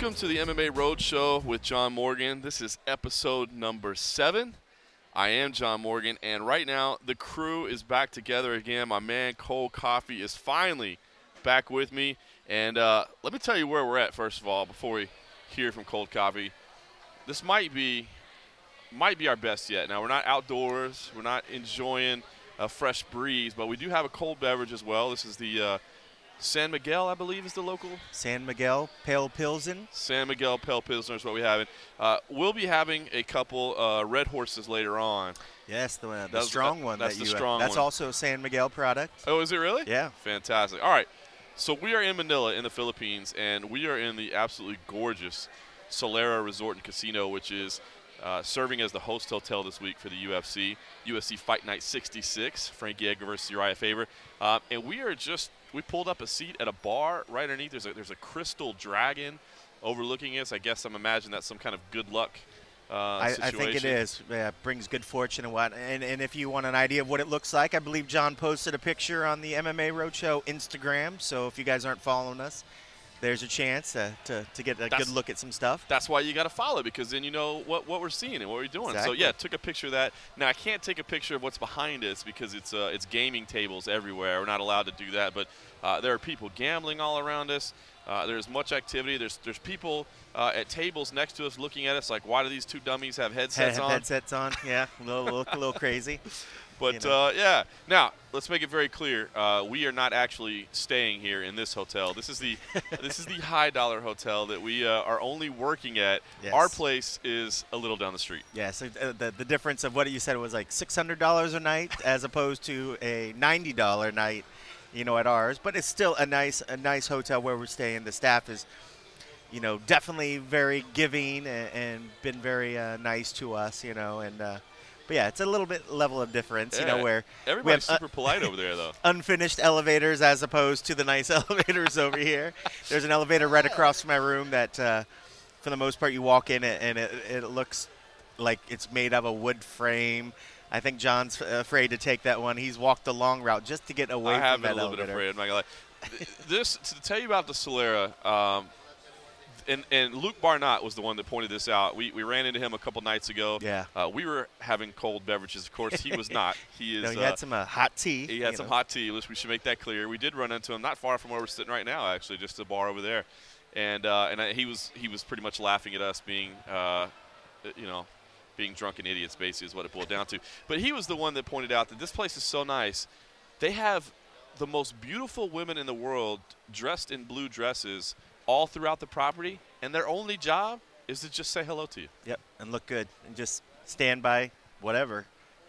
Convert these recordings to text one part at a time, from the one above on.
Welcome to the MMA Roadshow with John Morgan. This is episode number 7. I am John Morgan, and right now the crew is back together again. My man Cold Coffee is finally back with me. And let me tell you where we're at, first of all, before we hear from Cold Coffee. This might be our best yet. Now, we're not outdoors. We're not enjoying a fresh breeze, but we do have a cold beverage as well. This is the San Miguel, I believe, is the local. San Miguel Pale Pilsen. San Miguel Pale Pilsner is what we have. We'll be having a couple Red Horses later on. Yes, the strong one. That's the strong one. That's also a San Miguel product. Oh, is it really? Yeah. Fantastic. All right. So we are in Manila in the Philippines, and we are in the absolutely gorgeous Solera Resort and Casino, which is serving as the host hotel this week for the UFC Fight Night 66, Frankie Edgar versus Uriah Faber. And we pulled up a seat at a bar right underneath. There's a crystal dragon overlooking us. I guess I'm imagining that's some kind of good luck situation. I think it is. Yeah, brings good fortune and what. And if you want an idea of what it looks like, I believe John posted a picture on the MMA Roadshow Instagram. So if you guys aren't following us, there's a chance to get a good look at some stuff. That's why you got to follow, because then you know what we're seeing and what we're doing. Exactly. So, yeah, took a picture of that. Now, I can't take a picture of what's behind us because it's gaming tables everywhere. We're not allowed to do that. But there are people gambling all around us. There's much activity. There's people at tables next to us looking at us like, why do these two dummies have headsets on? Headsets on, yeah. A little crazy. But, yeah. Now, let's make it very clear. We are not actually staying here in this hotel. This is the high dollar hotel that we are only working at. Yes. Our place is a little down the street. Yeah, so the difference of what you said was like $600 a night as opposed to a $90 night, at ours. But it's still a nice hotel where we're staying. The staff is, definitely very giving and been very nice to us, But, yeah, it's a little bit level of difference, where everybody's super polite over there, though. Unfinished elevators as opposed to the nice elevators over here. There's an elevator right across from my room that, for the most part, you walk in and it looks like it's made of a wood frame. I think John's afraid to take that one. He's walked the long route just to get away from that elevator. I have been a little bit afraid. I'm not gonna lie. This, to tell you about the Solera, and Luke Barnott was the one that pointed this out. We ran into him a couple nights ago. Yeah. We were having cold beverages. Of course, he was not. He is. No, he had some hot tea. He had some hot tea. We should make that clear. We did run into him not far from where we're sitting right now, actually, just a bar over there. And he was pretty much laughing at us being, being drunken idiots, basically, is what it boiled down to. But he was the one that pointed out that this place is so nice. They have the most beautiful women in the world dressed in blue dresses all throughout the property, and their only job is to just say hello to you. Yep, and look good, and just stand by whatever.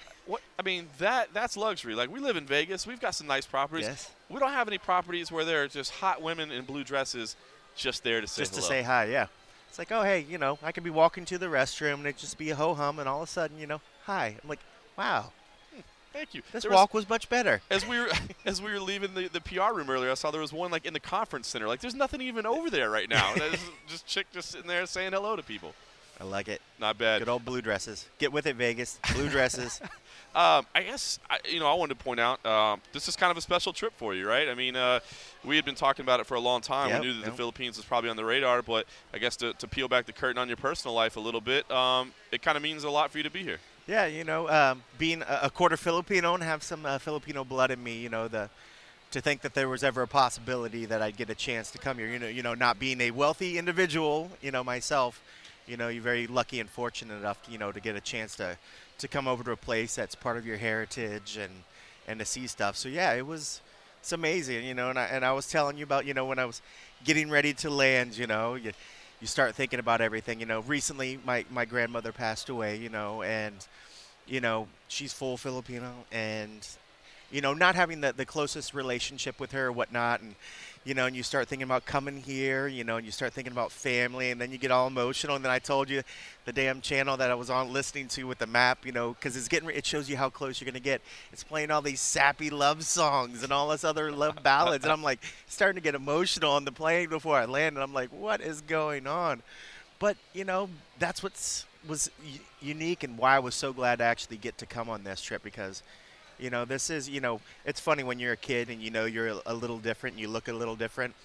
That's luxury. Like, we live in Vegas. We've got some nice properties. Yes. We don't have any properties where there are just hot women in blue dresses just there to say hello. Just to say hi, yeah. It's like, oh, hey, I could be walking to the restroom, and it'd just be a ho-hum, and all of a sudden, hi. I'm like, wow. Thank you. This walk was much better. As we were leaving the PR room earlier, I saw there was one like in the conference center. Like, there's nothing even over there right now. There's just chick just sitting there saying hello to people. I like it. Not bad. Good old blue dresses. Get with it, Vegas. Blue dresses. I guess I wanted to point out this is kind of a special trip for you, right? I mean, we had been talking about it for a long time. Yep, we knew that the Philippines was probably on the radar, but I guess to peel back the curtain on your personal life a little bit, it kind of means a lot for you to be here. Yeah, being a quarter Filipino and have some Filipino blood in me, to think that there was ever a possibility that I'd get a chance to come here, not being a wealthy individual, myself, you're very lucky and fortunate enough, to get a chance to come over to a place that's part of your heritage and to see stuff. So, yeah, it's amazing, and I was telling you about, when I was getting ready to land, you start thinking about everything. Recently my grandmother passed away, and, she's full Filipino, and, not having the closest relationship with her or whatnot, and, and you start thinking about coming here, and you start thinking about family, and then you get all emotional. And then I told you the damn channel that I was on listening to with the map, because it shows you how close you're going to get. It's playing all these sappy love songs and all this other love ballads. And I'm like starting to get emotional on the plane before I land. And I'm like, what is going on? But, that's was unique and why I was so glad to actually get to come on this trip, because this is, it's funny when you're a kid and you're a little different, you look a little different.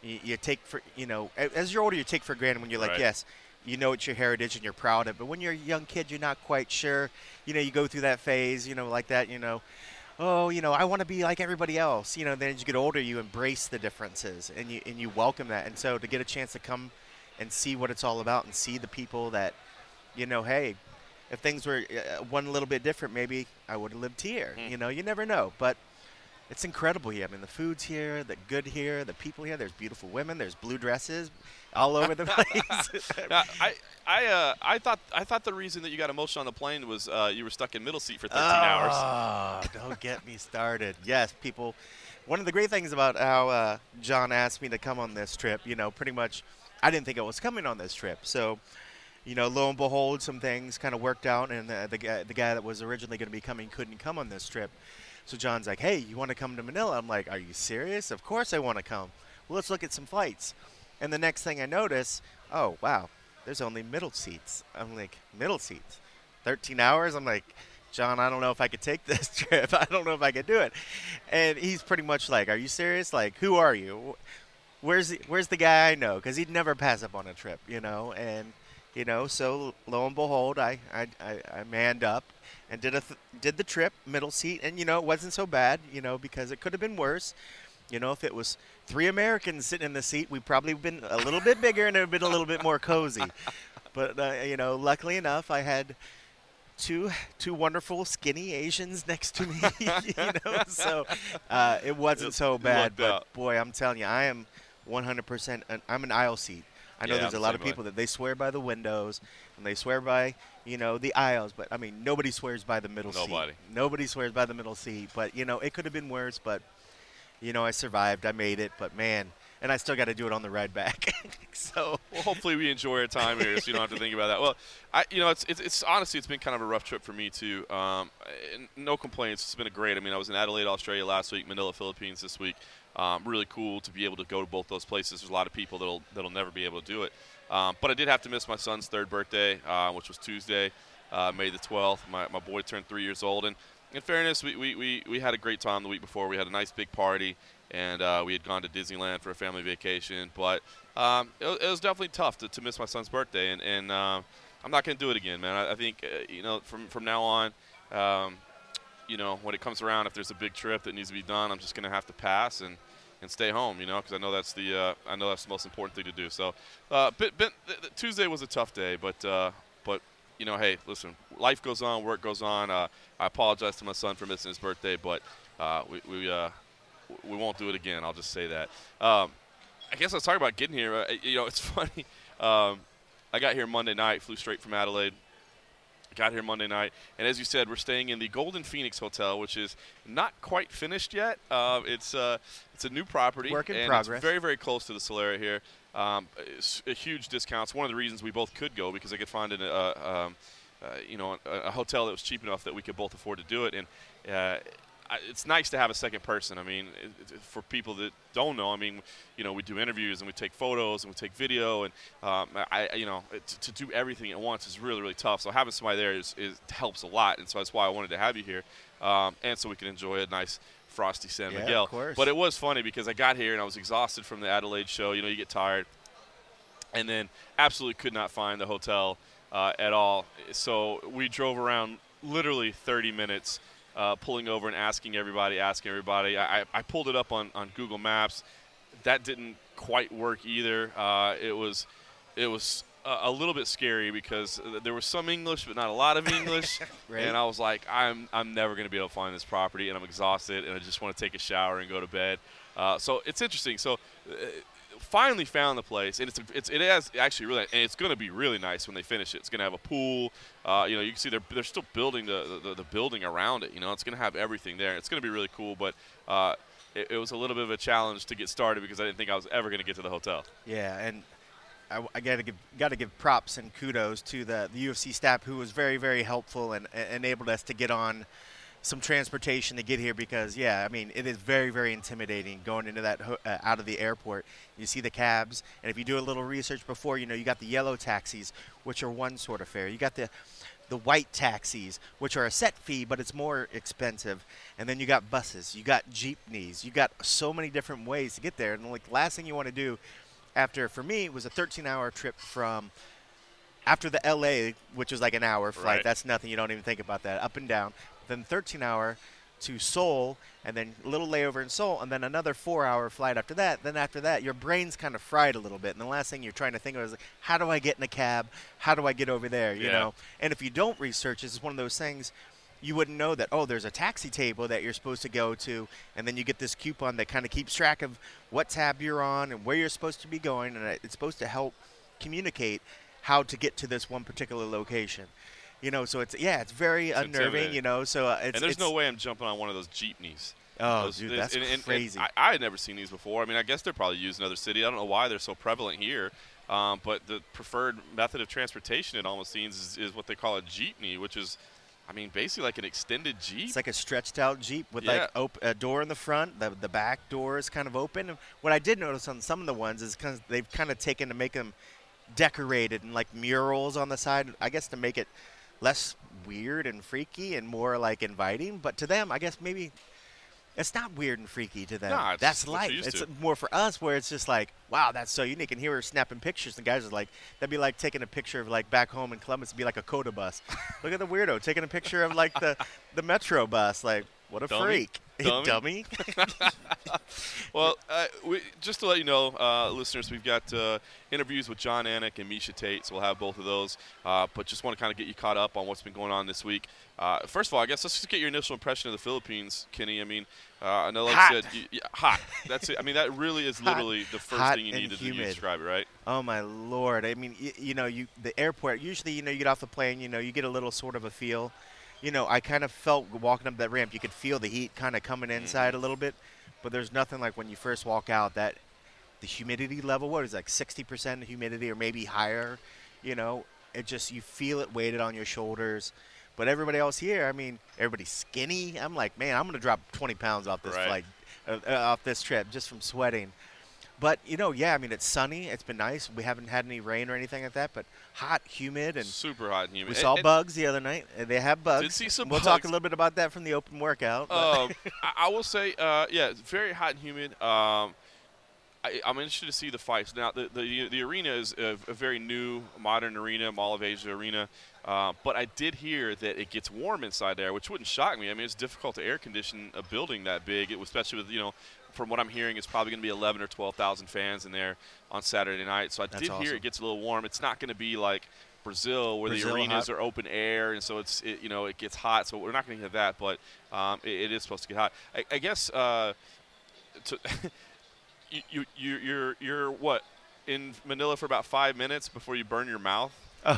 you take for, as you're older, you take for granted when you're like, Right. yes, you know it's your heritage and you're proud of it. But when you're a young kid, you're not quite sure. You go through that phase, like that, oh, I want to be like everybody else. Then as you get older, you embrace the differences and you welcome that. And so to get a chance to come and see what it's all about and see the people that, hey, if things were one little bit different, maybe I would have lived here. You never know. But it's incredible here. I mean, the food's here, the good here, the people here. There's beautiful women. There's blue dresses all over the place. Now, I thought the reason that you got emotional on the plane was you were stuck in middle seat for 13 hours. Oh, don't get me started. Yes, people. One of the great things about how John asked me to come on this trip, pretty much I didn't think I was coming on this trip. So, lo and behold, some things kind of worked out, and the guy that was originally going to be coming couldn't come on this trip. So John's like, hey, you want to come to Manila? I'm like, are you serious? Of course I want to come. Well, let's look at some flights. And the next thing I notice, oh, wow, there's only middle seats. I'm like, middle seats? 13 hours? I'm like, John, I don't know if I could take this trip. I don't know if I could do it. And he's pretty much like, are you serious? Like, who are you? Where's the guy I know? Because he'd never pass up on a trip, And, so lo and behold, I manned up and did the trip, middle seat. And, it wasn't so bad, because it could have been worse. If it was 3 Americans sitting in the seat, we'd probably been a little bit bigger and it would have been a little bit more cozy. But, luckily enough, I had two wonderful skinny Asians next to me, so it wasn't so bad. But, boy, I'm telling you, I am 100%, I'm an aisle seat. I know there's a lot of people that they swear by the windows and they swear by, the aisles. But, I mean, nobody swears by the middle seat. Nobody swears by the middle seat. But, it could have been worse. But, I survived. I made it. But, man, and I still got to do it on the ride back. So, well, hopefully we enjoy our time here, so you don't have to think about that. Well, it's honestly it's been kind of a rough trip for me too. No complaints. It's been great. I mean, I was in Adelaide, Australia last week, Manila, Philippines this week. Really cool to be able to go to both those places. There's a lot of people that'll never be able to do it. But I did have to miss my son's 3rd birthday, which was Tuesday, May the 12th. My boy turned 3 years old, and in fairness, we had a great time the week before. We had a nice big party, and we had gone to Disneyland for a family vacation. But it was definitely tough to miss my son's birthday, and I'm not going to do it again, man. I think from now on, when it comes around, if there's a big trip that needs to be done, I'm just going to have to pass and stay home, because I know that's the most important thing to do. So, Tuesday was a tough day, but hey, listen, life goes on, work goes on. I apologize to my son for missing his birthday, but we won't do it again. I'll just say that. I guess I was talking about getting here. It's funny. I got here Monday night, flew straight from Adelaide. Got here Monday night, and as you said, we're staying in the Golden Phoenix Hotel, which is not quite finished yet. It's a new property. Work in and progress. It's very, very close to the Solera here. It's a huge discount. It's one of the reasons we both could go, because I could find a hotel that was cheap enough that we could both afford to do it. And it's nice to have a second person. I mean, for people that don't know, I mean, we do interviews and we take photos and we take video, and to do everything at once is really, really tough. So having somebody there helps a lot, and so that's why I wanted to have you here, and so we can enjoy a nice frosty San Miguel. Yeah, of course. But it was funny because I got here and I was exhausted from the Adelaide show. You get tired, and then absolutely could not find the hotel at all. So we drove around literally 30 minutes. Pulling over and asking everybody. I pulled it up on Google Maps. That didn't quite work either. It was a little bit scary because there was some English, but not a lot of English. Right. And I was like, I'm never going to be able to find this property, and I'm exhausted, and I just want to take a shower and go to bed. So it's interesting. So finally found the place, and it has actually really, and it's going to be really nice when they finish it. It's going to have a pool. You can see they're still building the building around it. It's going to have everything there. It's going to be really cool, but it was a little bit of a challenge to get started because I didn't think I was ever going to get to the hotel. Yeah, and I got to give props and kudos to the UFC staff, who was very, very helpful and enabled us to get on some transportation to get here, because it is very, very intimidating going into that out of the airport. You see the cabs, and if you do a little research before, you got the yellow taxis, which are one sort of fare. You got the the white taxis, which are a set fee, but it's more expensive. And then you got buses, you got jeepneys, you got so many different ways to get there. And like the last thing you want to do after, for me, it was a 13-hour trip from after the LA, which was like an hour flight. Right. That's nothing. You don't even think about that. Up and down. Then 13-hour to Seoul, and then a little layover in Seoul, and then another 4-hour flight after that. Then after that, your brain's kind of fried a little bit. And the last thing you're trying to think of is, like, how do I get in a cab? How do I get over there? You know? And if you don't research, it's one of those things you wouldn't know that, oh, there's a taxi table that you're supposed to go to, and then you get this coupon that kind of keeps track of what tab you're on and where you're supposed to be going, and it's supposed to help communicate how to get to this one particular location. You know, so it's very unnerving, you know. So and there's no way I'm jumping on one of those jeepneys. Oh, dude, that's crazy. And I had never seen these before. I mean, I guess they're probably used in other cities. I don't know why they're so prevalent here. But the preferred method of transportation, it almost seems, is what they call a jeepney, which is, I mean, basically like an extended Jeep. It's like a stretched out Jeep with like a door in the front. The back door is kind of open. And what I did notice on some of the ones is they've kind of taken to make them decorated and like murals on the side, I guess, to make it less weird and freaky and more like inviting. But to them, I guess maybe it's not weird and freaky to them. No, that's life. It's more for us where it's just like, wow, that's so unique. And here we're snapping pictures. And guys are like, that'd be like taking a picture of like back home in Columbus. It'd be like a COTA bus. Look at the weirdo taking a picture of like the Metro bus. Like, what a freak. Dummy. Well, just to let you know, listeners, we've got interviews with Jon Anik and Miesha Tate, so we'll have both of those. But just want to kind of get you caught up on what's been going on this week. First of all, I guess let's just get your initial impression of the Philippines, Kenny. I mean, I know, like hot. I said, hot. That's it. I mean, that really is literally the first thing you need to do to describe it, right? Oh, my Lord. I mean, you know, the airport, usually, you know, you get off the plane, you know, you get a little sort of a feel. You know, I kind of felt walking up that ramp, you could feel the heat kind of coming inside a little bit. But there's nothing like when you first walk out that the humidity level, what is it, like 60% humidity or maybe higher, you know, it just, you feel it weighted on your shoulders. But everybody else here, I mean, everybody's skinny. I'm like, man, I'm going to drop 20 pounds off this flight, off this trip just from sweating. But, you know, yeah, I mean, it's sunny. It's been nice. We haven't had any rain or anything like that, but hot, humid. And super hot and humid. We saw bugs the other night. They have bugs. Did see some bugs. We'll talk a little bit about that from the open workout. I will say, yeah, it's very hot and humid. I'm interested to see the fights. Now, the arena is a very new, modern arena, Mall of Asia arena. But I did hear that it gets warm inside there, which wouldn't shock me. I mean, it's difficult to air condition a building that big, especially with, you know, from what I'm hearing, it's probably going to be 11 or 12,000 fans in there on Saturday night. So I did hear it gets a little warm. It's not going to be like Brazil where the arenas are open air, and so it gets hot. So we're not going to get that, but it is supposed to get hot. I guess you're what, in Manila for about 5 minutes before you burn your mouth?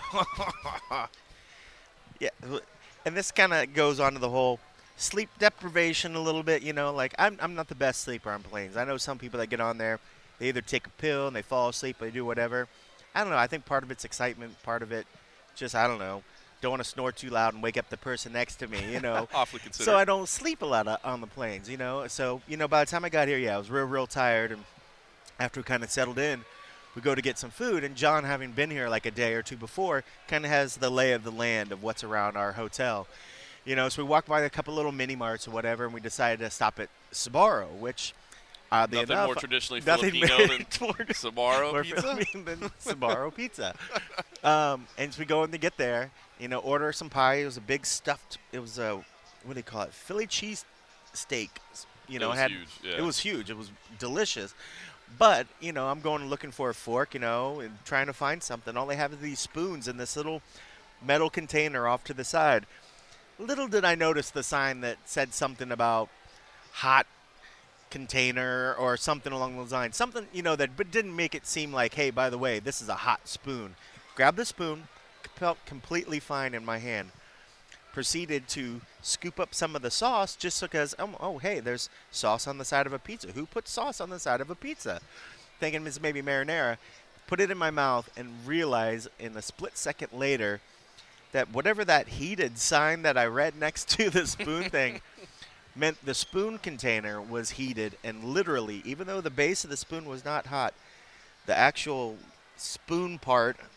Yeah, and this kind of goes on to the whole sleep deprivation a little bit, you know, like I'm not the best sleeper on planes. I know some people that get on there, they either take a pill and they fall asleep or they do whatever. I don't know. I think part of it's excitement, part of it just, I don't know, don't want to snore too loud and wake up the person next to me, you know. Awfully considerate. So I don't sleep a lot on the planes, you know. So, you know, by the time I got here, yeah, I was real tired. And after we kind of settled in, we go to get some food. And John, having been here like a day or two before, kind of has the lay of the land of what's around our hotel. You know, so we walked by a couple little mini marts or whatever, and we decided to stop at Sbarro, which, oddly nothing enough, more traditionally Filipino than Sbarro pizza. Than Sbarro pizza. And so we go in to get there, you know, order some pie. It was a big stuffed. It was a, what do they call it? Philly cheese steak. You know, it was huge. Yeah. It was huge. It was delicious. But, you know, I'm going looking for a fork, you know, and trying to find something. All they have is these spoons in this little metal container off to the side. Little did I notice the sign that said something about hot container or something along those lines. Something, you know, that but didn't make it seem like, hey, by the way, this is a hot spoon. Grabbed the spoon, felt completely fine in my hand. Proceeded to scoop up some of the sauce just because, oh, hey, there's sauce on the side of a pizza. Who puts sauce on the side of a pizza? Thinking it's maybe marinara. Put it in my mouth and realize in a split second later that whatever that heated sign that I read next to the spoon thing meant the spoon container was heated, and literally, even though the base of the spoon was not hot, the actual spoon part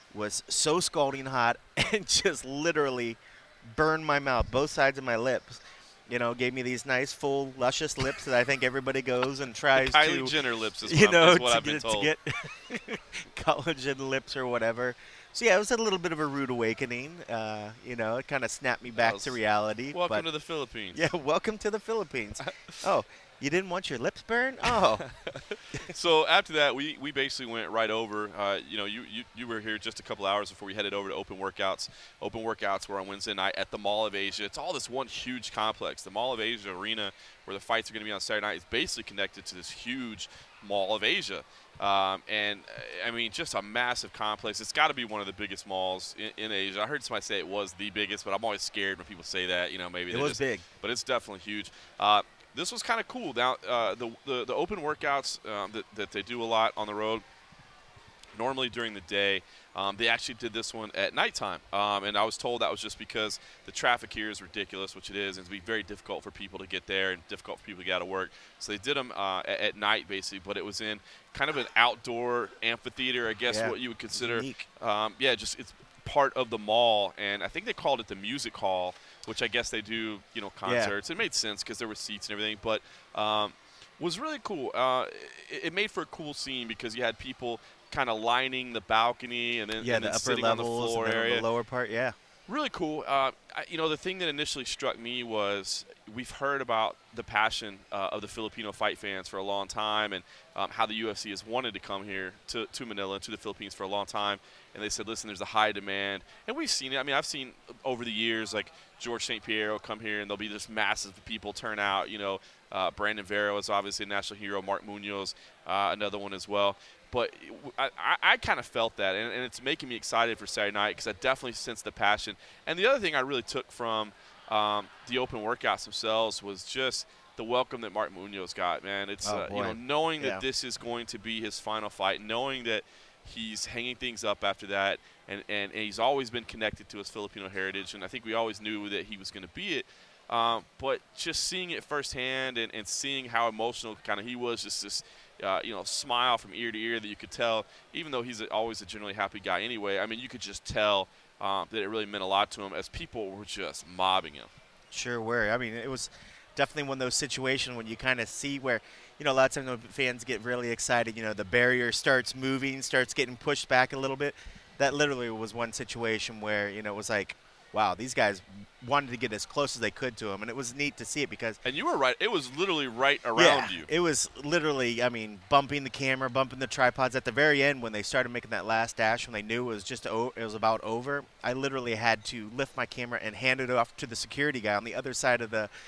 was so scalding hot and just literally burned my mouth, both sides of my lips. Gave me these nice, full, luscious lips that I think everybody goes and tries Kylie to, Jenner lips is what I've been told. to get collagen lips or whatever. So, yeah, it was a little bit of a rude awakening. It kind of snapped me back to reality. Welcome to the Philippines. Yeah, welcome to the Philippines. Oh, you didn't want your lips burned? Oh. So after that, we basically went right over. You were here just a couple hours before we headed over to Open Workouts. Open Workouts were on Wednesday night at the Mall of Asia. It's all this one huge complex. The Mall of Asia arena, where the fights are going to be on Saturday night, is basically connected to this huge Mall of Asia. Just a massive complex. It's got to be one of the biggest malls in Asia. I heard somebody say it was the biggest, but I'm always scared when people say that. Maybe it was big, but it's definitely huge. This was kind of cool. Now, the open workouts that they do a lot on the road, normally during the day, they actually did this one at nighttime. And I was told that was just because the traffic here is ridiculous, which it is, and it's be very difficult for people to get there and difficult for people to get out of work. So they did them at night, basically, but it was in kind of an outdoor amphitheater, I guess what you would consider. It's part of the mall, and I think they called it the music hall, which I guess they do, concerts. It made sense because there were seats and everything, but was really cool. It made for a cool scene because you had people kind of lining the balcony and then, the upper sitting levels on the floor and area. The lower part, Really cool. The thing that initially struck me was we've heard about the passion of the Filipino fight fans for a long time, and how the UFC has wanted to come here to Manila and to the Philippines for a long time. And they said, listen, there's a high demand. And we've seen it. I mean, I've seen over the years, like George St. Pierre will come here and there'll be this massive people turn out. Brandon Vera is obviously a national hero. Mark Munoz, another one as well. But I kind of felt that, and it's making me excited for Saturday night because I definitely sense the passion. And the other thing I really took from the open workouts themselves was just the welcome that Mark Munoz got, man. It's knowing that this is going to be his final fight, knowing that he's hanging things up after that, and he's always been connected to his Filipino heritage, and I think we always knew that he was going to be it. But just seeing it firsthand and seeing how emotional kind of he was, just this smile from ear to ear that you could tell, even though he's always a generally happy guy anyway, I mean, you could just tell that it really meant a lot to him as people were just mobbing him. Sure were. I mean, it was definitely one of those situations when you kind of see where, a lot of times when fans get really excited, the barrier starts moving, starts getting pushed back a little bit. That literally was one situation where, it was like, wow, these guys wanted to get as close as they could to him, and it was neat to see it because... And you were right. It was literally right around you. It was literally, bumping the camera, bumping the tripods. At the very end, when they started making that last dash, when they knew it was about over, I literally had to lift my camera and hand it off to the security guy on the other side of the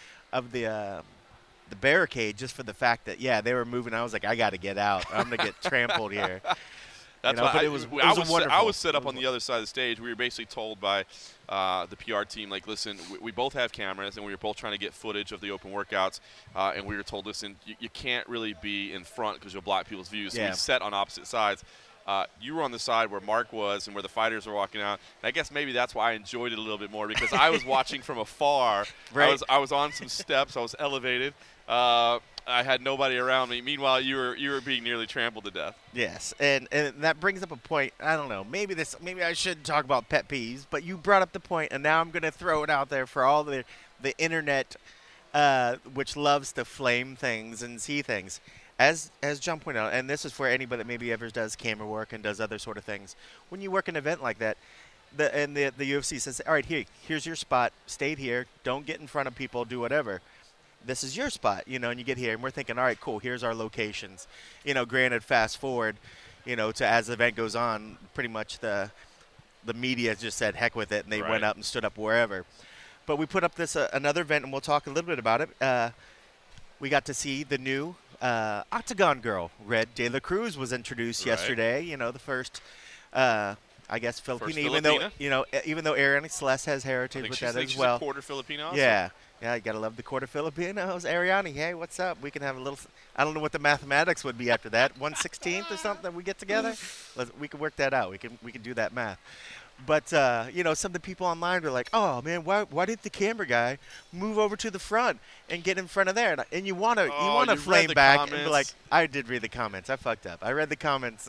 barricade, just for the fact that, they were moving. I was like, I got to get out. I'm going to get trampled here. That's why I was set up on the other side of the stage. We were basically told by the PR team, like, listen, we both have cameras, and we were both trying to get footage of the open workouts, and we were told, listen, you can't really be in front because you'll block people's views. So we sat on opposite sides. You were on the side where Mark was and where the fighters were walking out. And I guess maybe that's why I enjoyed it a little bit more, because I was watching from afar. Right. I was on some steps. I was elevated. I had nobody around me. Meanwhile, you were being nearly trampled to death. Yes, and that brings up a point. I don't know. Maybe I shouldn't talk about pet peeves, but you brought up the point, and now I'm going to throw it out there for all the internet, which loves to flame things and see things. As John pointed out, and this is for anybody that maybe ever does camera work and does other sort of things. When you work an event like that, the UFC says, all right, here's your spot. Stay here. Don't get in front of people. Do whatever. This is your spot, and you get here, and we're thinking, all right, cool, here's our locations. Granted, fast forward, to as the event goes on, pretty much the media just said heck with it, and they went up and stood up wherever. But we put up this another event, and we'll talk a little bit about it. We got to see the new Octagon girl. Red De La Cruz was introduced yesterday, the first I guess Filipino, even though Ariane Celeste has heritage with that as well. She's a quarter Filipino also? Yeah, you got to love the quarter Filipinos. Ariane, hey, what's up? We can have a little – I don't know what the mathematics would be after that. 1/16th or something that we get together? We can work that out. We can do that math. But, some of the people online were like, oh, man, why did the camera guy move over to the front and get in front of there? And you want to flame back and be like, I did read the comments. I fucked up. I read the comments.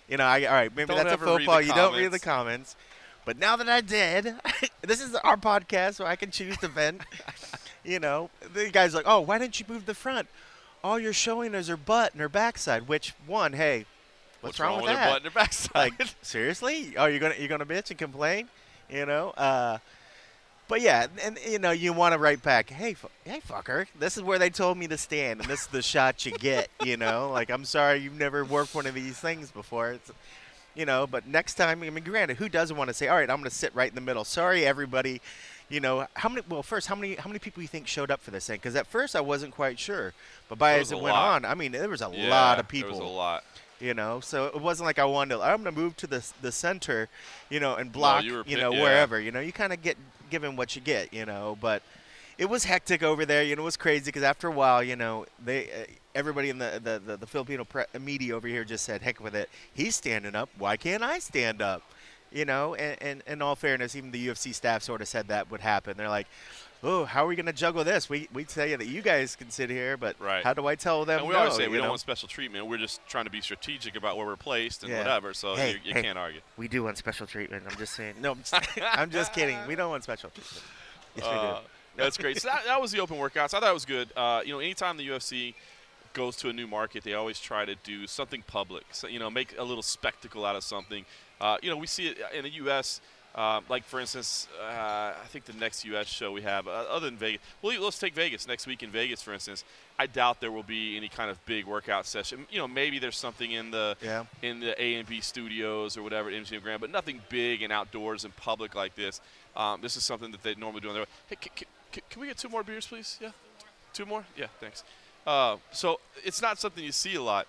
You know, all right, maybe Don't that's a ever faux read pas. the You don't read the comments. comments. But now that I did, this is our podcast, so I can choose to vent. You know, the guy's like, oh, why didn't you move the front? All you're showing is her butt and her backside. Which one? Hey, what's wrong with her that? butt and her backside? Like, seriously? Oh, you're gonna bitch and complain? You know? But yeah, and you know, you want to write back, hey fucker, this is where they told me to stand, and this is the shot you get. You know, like, I'm sorry you've never worked one of these things before. It's, you know, but next time, I mean, granted, who doesn't want to say, all right, I'm going to sit right in the middle? Sorry, everybody. You know, how many people you think showed up for this thing? Because at first I wasn't quite sure, but as it went on, I mean, there was a lot of people. There was a lot. You know, so it wasn't like I wanted to, I'm going to move to the center, you know, and block, wherever. You know, you kind of get given what you get, you know. But it was hectic over there. You know, it was crazy because after a while, you know, everybody in the Filipino media over here just said, heck with it. He's standing up. Why can't I stand up? You know, and in all fairness, even the UFC staff sort of said that would happen. They're like, oh, how are we going to juggle this? We tell you that you guys can sit here, but how do I tell them and we no? always say we you don't know? want special treatment. We're just trying to be strategic about where we're placed and Yeah. whatever, so Hey, you can't argue. We do want special treatment. I'm just saying. No, I'm just kidding. We don't want special treatment. Yes, we do. That's great. So that was the open workouts. I thought it was good. You know, anytime the UFC goes to a new market, they always try to do something public. So, you know, make a little spectacle out of something. You know, we see it in the U.S., like, for instance, I think the next U.S. show we have, other than Vegas, well, let's take Vegas. Next week in Vegas, for instance, I doubt there will be any kind of big workout session. You know, maybe there's something in the A&B studios or whatever at MGM Grand, but nothing big and outdoors and public like this. This is something that they normally do on their own. Hey, can we get 2 more beers, please? Yeah? 2 more? Yeah, thanks. So it's not something you see a lot.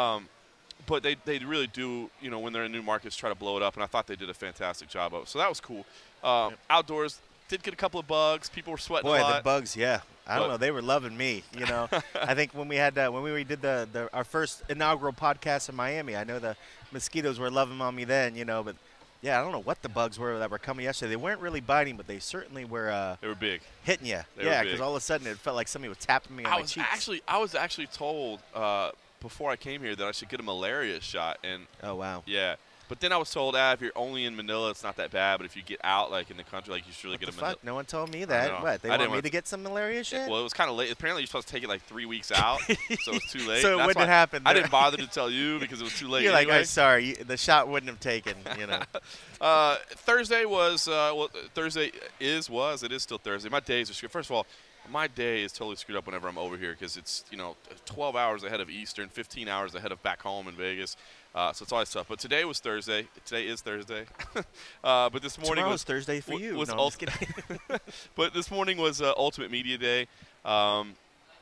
But they really do, you know, when they're in new markets, try to blow it up, and I thought they did a fantastic job of it. So that was cool. Outdoors, did get a couple of bugs. People were sweating a lot. Boy, the bugs, yeah. I don't know. They were loving me, you know. I think when we did our first inaugural podcast in Miami, I know the mosquitoes were loving on me then, you know. But, yeah, I don't know what the bugs were that were coming yesterday. They weren't really biting, but they certainly were. They were big. Hitting you. Yeah, because all of a sudden it felt like somebody was tapping me on my cheeks. I was actually told before I came here that I should get a malaria shot. And oh, wow. Yeah. But then I was told, if you're only in Manila, it's not that bad. But if you get out, like, in the country, like, you should really get a malaria. No one told me that. What, they want me to get some malaria shit? Well, it was kind of late. Apparently, you're supposed to take it, like, 3 weeks out, so it was too late. So it wouldn't happen. I didn't bother to tell you because it was too late. You're anyway. like, I'm sorry, the shot wouldn't have taken, you know. Thursday was, it is still Thursday. My days are screwed. First of all, my day is totally screwed up whenever I'm over here because it's, you know, 12 hours ahead of Eastern, 15 hours ahead of back home in Vegas. So it's always tough. But today was Thursday. Today is Thursday. But this morning was Thursday for you. Was no, I'm just kidding. But this morning was Ultimate Media Day. Kind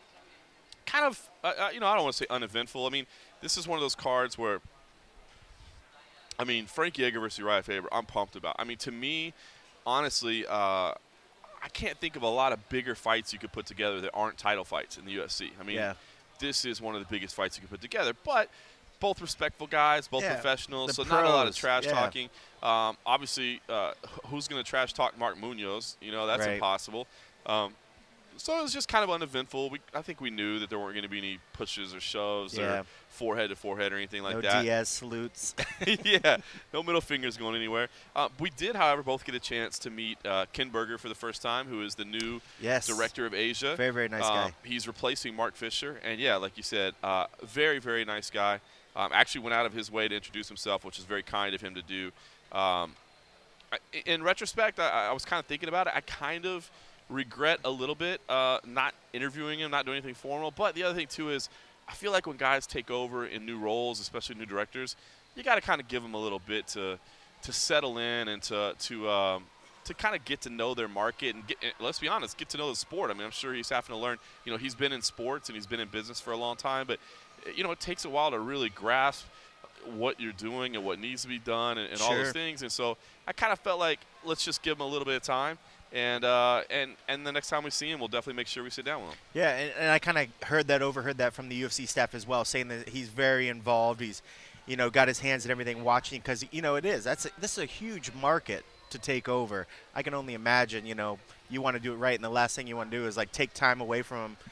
of, you know, I don't want to say uneventful. I mean, this is one of those cards where, I mean, Frank Yeager versus Uriah Faber, I'm pumped about. I mean, to me, honestly, I can't think of a lot of bigger fights you could put together that aren't title fights in the UFC. I mean, this is one of the biggest fights you could put together. But both respectful guys, both professionals, so not a lot of trash talking. Obviously, who's going to trash talk Mark Munoz? You know, that's impossible. So it was just kind of uneventful. I think we knew that there weren't going to be any pushes or shoves or forehead to forehead or anything like that. No Diaz salutes. Yeah, no middle fingers going anywhere. We did, however, both get a chance to meet Ken Berger for the first time, who is the new director of Asia. Very, very nice guy. He's replacing Mark Fisher. And, yeah, like you said, very, very nice guy. Actually went out of his way to introduce himself, which is very kind of him to do. In retrospect, I was kind of thinking about it. I kind of regret a little bit not interviewing him, not doing anything formal. But the other thing, too, is I feel like when guys take over in new roles, especially new directors, you got to kind of give them a little bit to settle in and to kind of get to know their market and let's be honest, get to know the sport. I mean, I'm sure he's having to learn. You know, he's been in sports and he's been in business for a long time, but you know, it takes a while to really grasp what you're doing and what needs to be done and all those things. And so I kind of felt like let's just give him a little bit of time. And the next time we see him, we'll definitely make sure we sit down with him. Yeah, and I kind of overheard that from the UFC staff as well, saying that he's very involved. He's, you know, got his hands in everything, watching, because, you know, this is a huge market to take over. I can only imagine, you know, you want to do it right, and the last thing you want to do is, like, take time away from him,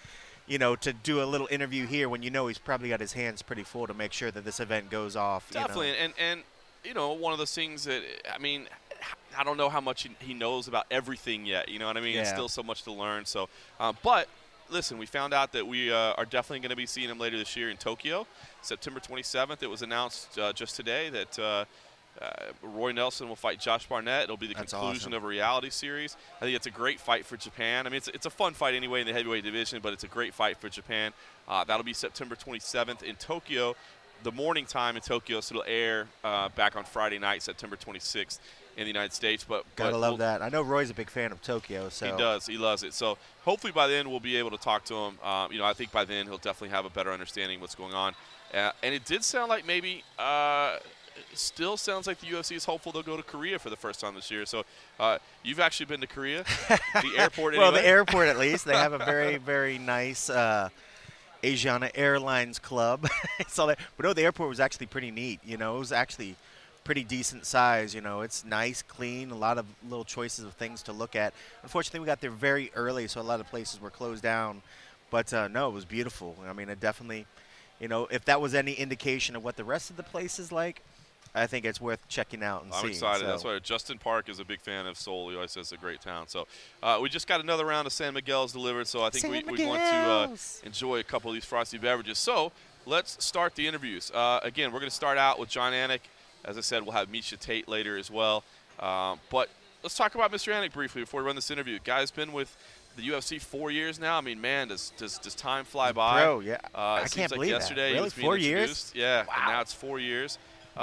to do a little interview here when he's probably got his hands pretty full to make sure that this event goes off. Definitely, and one of those things that, I mean, I don't know how much he knows about everything yet. You know what I mean? Yeah. It's still so much to learn. So, but listen, we found out that we are definitely going to be seeing him later this year in Tokyo, September 27th. It was announced just today that Roy Nelson will fight Josh Barnett. It'll be the conclusion awesome. of a reality series. I think it's a great fight for Japan. I mean, it's a fun fight anyway in the heavyweight division, but it's a great fight for Japan. That'll be September 27th in Tokyo, the morning time in Tokyo, so it'll air back on Friday night, September 26th in the United States. Gotta love that. I know Roy's a big fan of Tokyo, so he does. He loves it. So hopefully by then we'll be able to talk to him. I think by then he'll definitely have a better understanding of what's going on. And it did sound like maybe it still sounds like the UFC is hopeful they'll go to Korea for the first time this year. So you've actually been to Korea, the airport anyway? Well, the airport at least. They have a very, very nice Asiana Airlines club. But no, the airport was actually pretty neat. It was actually pretty decent size. It's nice, clean, a lot of little choices of things to look at. Unfortunately, we got there very early, so a lot of places were closed down. But, no, it was beautiful. I mean, it definitely, if that was any indication of what the rest of the place is like, I think it's worth checking out and seeing. I'm excited. So. That's why Justin Park is a big fan of Seoul. He always says it's a great town. So we just got another round of San Miguel's delivered, so I think we want to enjoy a couple of these frosty beverages. So let's start the interviews. Again, we're going to start out with Jon Anik. As I said, we'll have Miesha Tate later as well. But let's talk about Mr. Anik briefly before we run this interview. Guy's been with the UFC 4 years now. I mean, man, does time fly by? Bro, yeah. I can't believe yesterday that. Really? He was being 4 years? Yeah, wow. And now it's 4 years.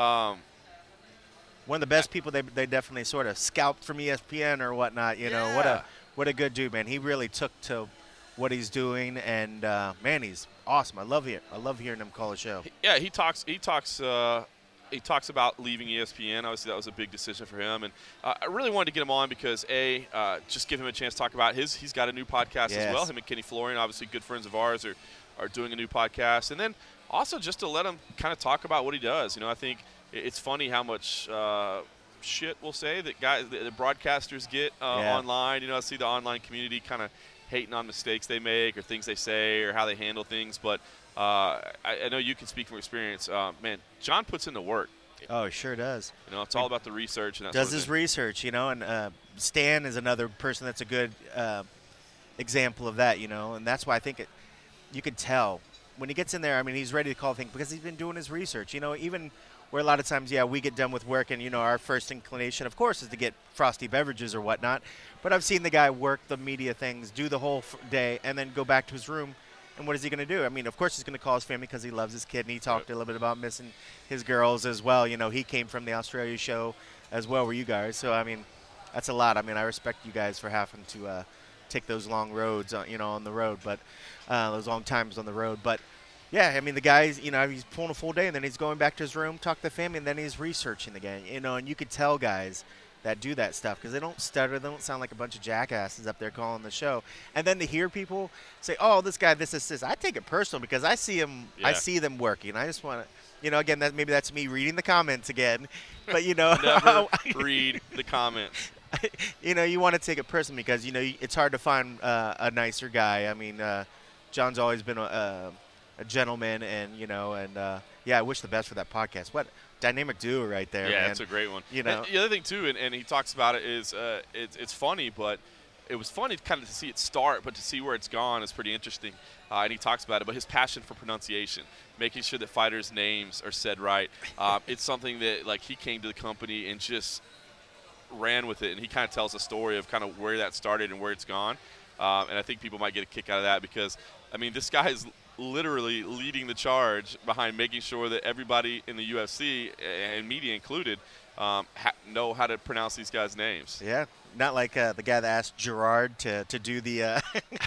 One of the best people they definitely sort of scalped from ESPN or whatnot. What a good dude, man. He really took to what he's doing, and man, he's awesome. I love hearing him call a show. Yeah, he talks about leaving ESPN. Obviously, that was a big decision for him, and I really wanted to get him on because just give him a chance to talk about he's got a new podcast as well. Him and Kenny Florian, obviously good friends of ours, are doing a new podcast, and then also just to let him kind of talk about what he does. I think it's funny how much shit we'll say that the broadcasters get online. I see the online community kind of hating on mistakes they make or things they say or how they handle things, but I know you can speak from experience. Man, John puts in the work. Oh, he sure does. It's all about the research and that does sort of his thing. research, and Stan is another person that's a good example of that, and that's why I think you could tell when he gets in there. I mean, he's ready to call things because he's been doing his research. Even where a lot of times, we get done with work and, our first inclination, of course, is to get frosty beverages or whatnot. But I've seen the guy work the media things, do the whole day, and then go back to his room. And what is he going to do? I mean, of course, he's going to call his family because he loves his kid, and he talked a little bit about missing his girls as well. He came from the Australia show as well, were you guys. So, I mean, that's a lot. I mean, I respect you guys for having to take those long roads, on the road, but those long times on the road. But, yeah, I mean, the guy's, he's pulling a full day, and then he's going back to his room, talk to the family, and then he's researching the game, and you could tell guys that do that stuff because they don't stutter. They don't sound like a bunch of jackasses up there calling the show. And then to hear people say, oh, this guy, this. I take it personal because I see him. Yeah. I see them working. I just want to, again, maybe that's me reading the comments again. But, Never read the comments. You want to take it personally because, it's hard to find a nicer guy. I mean, John's always been a gentleman and, I wish the best for that podcast. What dynamic duo right there, yeah, man. It's a great one. And the other thing, too, and he talks about it, is it's funny, but it was funny kind of to see it start, but to see where it's gone is pretty interesting. And he talks about it, but his passion for pronunciation, making sure that fighters' names are said right. It's something that, he came to the company and just ran with it, and he kind of tells a story of kind of where that started and where it's gone. And I think people might get a kick out of that because, I mean, this guy is literally leading the charge behind making sure that everybody in the UFC, and media included, know how to pronounce these guys' names. Yeah, not like the guy that asked Gerard to do the,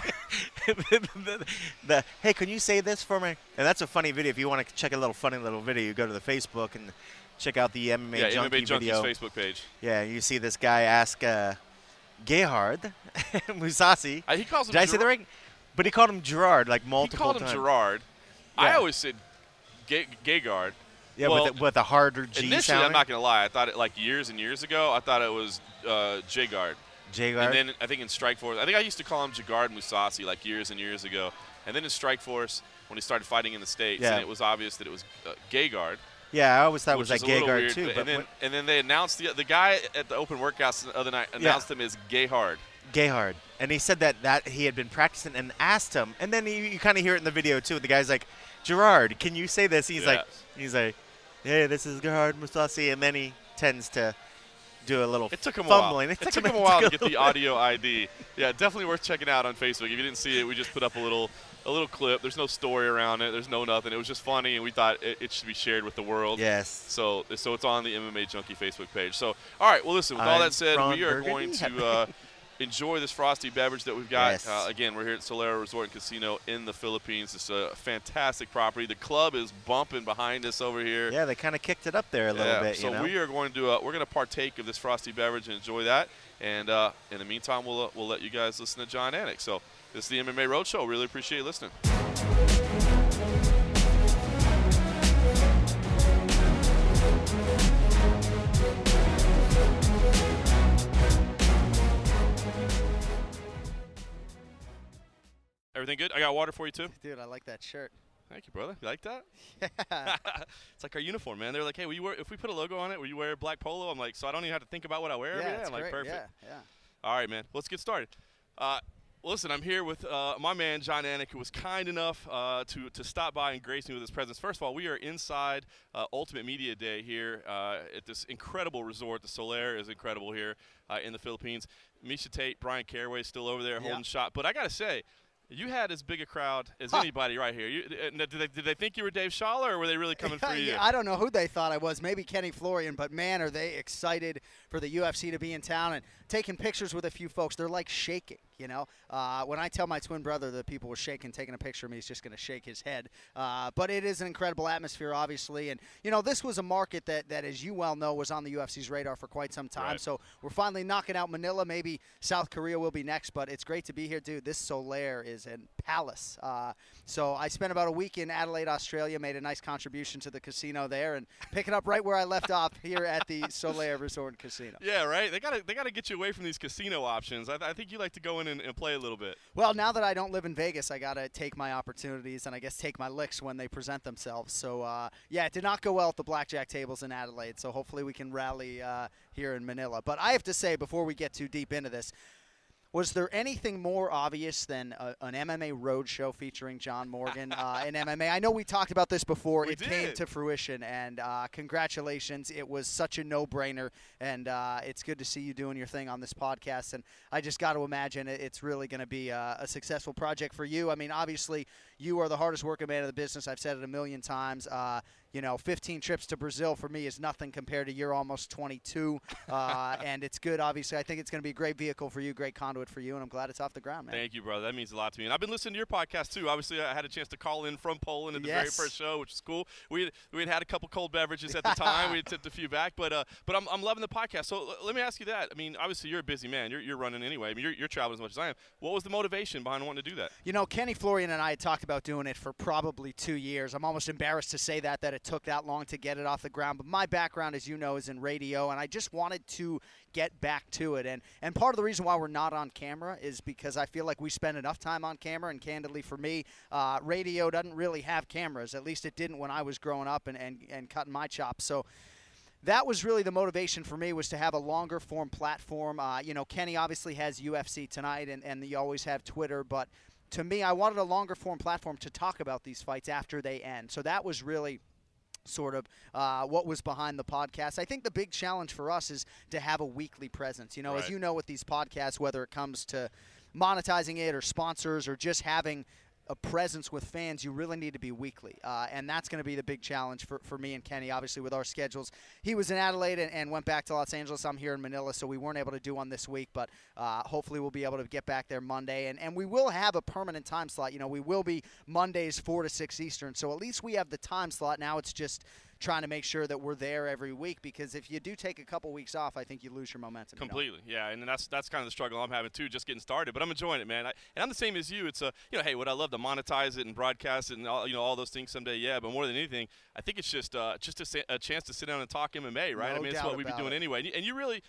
the hey, can you say this for me? And that's a funny video. If you want to check a funny little video, you go to the Facebook and check out the MMA Junkie MMA Junkie's video. Facebook page. Yeah, you see this guy ask Gerhard Mousasi. He calls him. Did I say the right? But he called him Gerard multiple times. He called him Gerard. Yeah. I always said Gegard. Yeah, well, with a harder G initially, sound. I'm not going to lie. I thought it years and years ago, I thought it was Jagard. Jagard? And then I think in Strikeforce, I think I used to call him Jagard Mousasi years and years ago. And then in Strikeforce, when he started fighting in the States, Yeah. and it was obvious that it was Gegard. Yeah, I always thought it was which like is a little Gegard weird, too. But and then they announced the guy at the open workouts the other night announced him as Gayhard. Gayhard. And he said that he had been practicing and asked him. And then you kind of hear it in the video too. The guy's like, Gerard, can you say this? He's like, hey, this is Gerard Mousasi. And then he tends to do a little It took him fumbling. a while. It took him a while to get the audio ID. Yeah, definitely worth checking out on Facebook. If you didn't see it, we just put up a little clip. There's no story around it. There's no nothing. It was just funny, and we thought it should be shared with the world. Yes. So it's on the MMA Junkie Facebook page. So, all right, well, listen, with all that said, we are going to enjoy this frosty beverage that we've got. Yes. Again, we're here at Solera Resort and Casino in the Philippines. It's a fantastic property. The club is bumping behind us over here. Yeah, they kind of kicked it up there a little bit. So we are going to we're going to partake of this frosty beverage and enjoy that. And in the meantime, we'll let you guys listen to Jon Anik. So this is the MMA Roadshow. Really appreciate you listening. Everything good? I got water for you, too. Dude, I like that shirt. Thank you, brother. You like that? Yeah. It's like our uniform, man. They're like, hey, if we put a logo on it, will you wear a black polo? I'm like, so I don't even have to think about what I wear every day? It's I'm like, great. perfect. Yeah. All right, man. Let's get started. Listen, I'm here with my man, Jon Anik, who was kind enough to stop by and grace me with his presence. First of all, we are inside Ultimate Media Day here at this incredible resort. The Solera is incredible here in the Philippines. Misha Tate, Brian Caraway still over there holding shot. But I got to say, you had as big a crowd as anybody right here. Did they think you were Dave Schaller, or were they really coming for you? I don't know who they thought I was. Maybe Kenny Florian, but man, are they excited for the UFC to be in town and taking pictures with a few folks. They're like shaking, you know. When I tell my twin brother that people were shaking, taking a picture of me, he's just going to shake his head. But it is an incredible atmosphere, obviously. And, you know, this was a market that, as you well know, was on the UFC's radar for quite some time. Right. So we're finally knocking out Manila. Maybe South Korea will be next, but it's great to be here, dude. This Solera is a palace. So I spent about a week in Adelaide, Australia, made a nice contribution to the casino there, and picking up right where I left off here at the Solera Resort and Casino. Yeah, right. They gotta get you away from these casino options. I think you like to go in and play a little bit. Well, now that I don't live in Vegas, I gotta take my opportunities and I guess take my licks when they present themselves. So yeah, it did not go well at the blackjack tables in Adelaide. So hopefully we can rally here in Manila. But I have to say, before we get too deep into this, was there anything more obvious than an MMA roadshow featuring John Morgan in MMA? I know we talked about this before. It came to fruition, and congratulations. It was such a no-brainer, and it's good to see you doing your thing on this podcast. And I just got to imagine it's really going to be a successful project for you. I mean, obviously, you are the hardest working man in the business. I've said it a million times. 15 trips to Brazil for me is nothing compared to your almost 22. And it's good, obviously. I think it's going to be a great vehicle for you, great conduit for you, and I'm glad it's off the ground, man. Thank you, brother. That means a lot to me. And I've been listening to your podcast, too. Obviously, I had a chance to call in from Poland at the very first show, which is cool. We had a couple cold beverages at the time. We had tipped a few back. But I'm loving the podcast. So let me ask you that. I mean, obviously, you're a busy man. You're running anyway. I mean, you're traveling as much as I am. What was the motivation behind wanting to do that? You know, Kenny Florian and I had talked about doing it for probably 2 years. I'm almost embarrassed to say that it took that long to get it off the ground. But my background, as you know, is in radio, and I just wanted to get back to it. And part of the reason why we're not on camera is because I feel like we spend enough time on camera, and candidly for me, radio doesn't really have cameras. At least it didn't when I was growing up and cutting my chops. So that was really the motivation for me, was to have a longer form platform. Kenny obviously has UFC tonight, and you always have Twitter, but to me, I wanted a longer form platform to talk about these fights after they end. So that was really sort of what was behind the podcast. I think the big challenge for us is to have a weekly presence. Right. As you know, with these podcasts, whether it comes to monetizing it or sponsors or just having a presence with fans, you really need to be weekly. And that's going to be the big challenge for me and Kenny, obviously, with our schedules. He was in Adelaide and went back to Los Angeles. I'm here in Manila, so we weren't able to do one this week. But hopefully we'll be able to get back there Monday. And we will have a permanent time slot. We will be Mondays 4 to 6 Eastern. So at least we have the time slot. Now it's just trying to make sure that we're there every week, because if you do take a couple weeks off, I think you lose your momentum. Completely, yeah, and that's kind of the struggle I'm having too, just getting started. But I'm enjoying it, man. And I'm the same as you. It's hey, would I love to monetize it and broadcast it and all those things someday? Yeah, but more than anything, I think it's just a chance to sit down and talk MMA, right? No I mean, it's doubt what we've been doing anyway. And you really,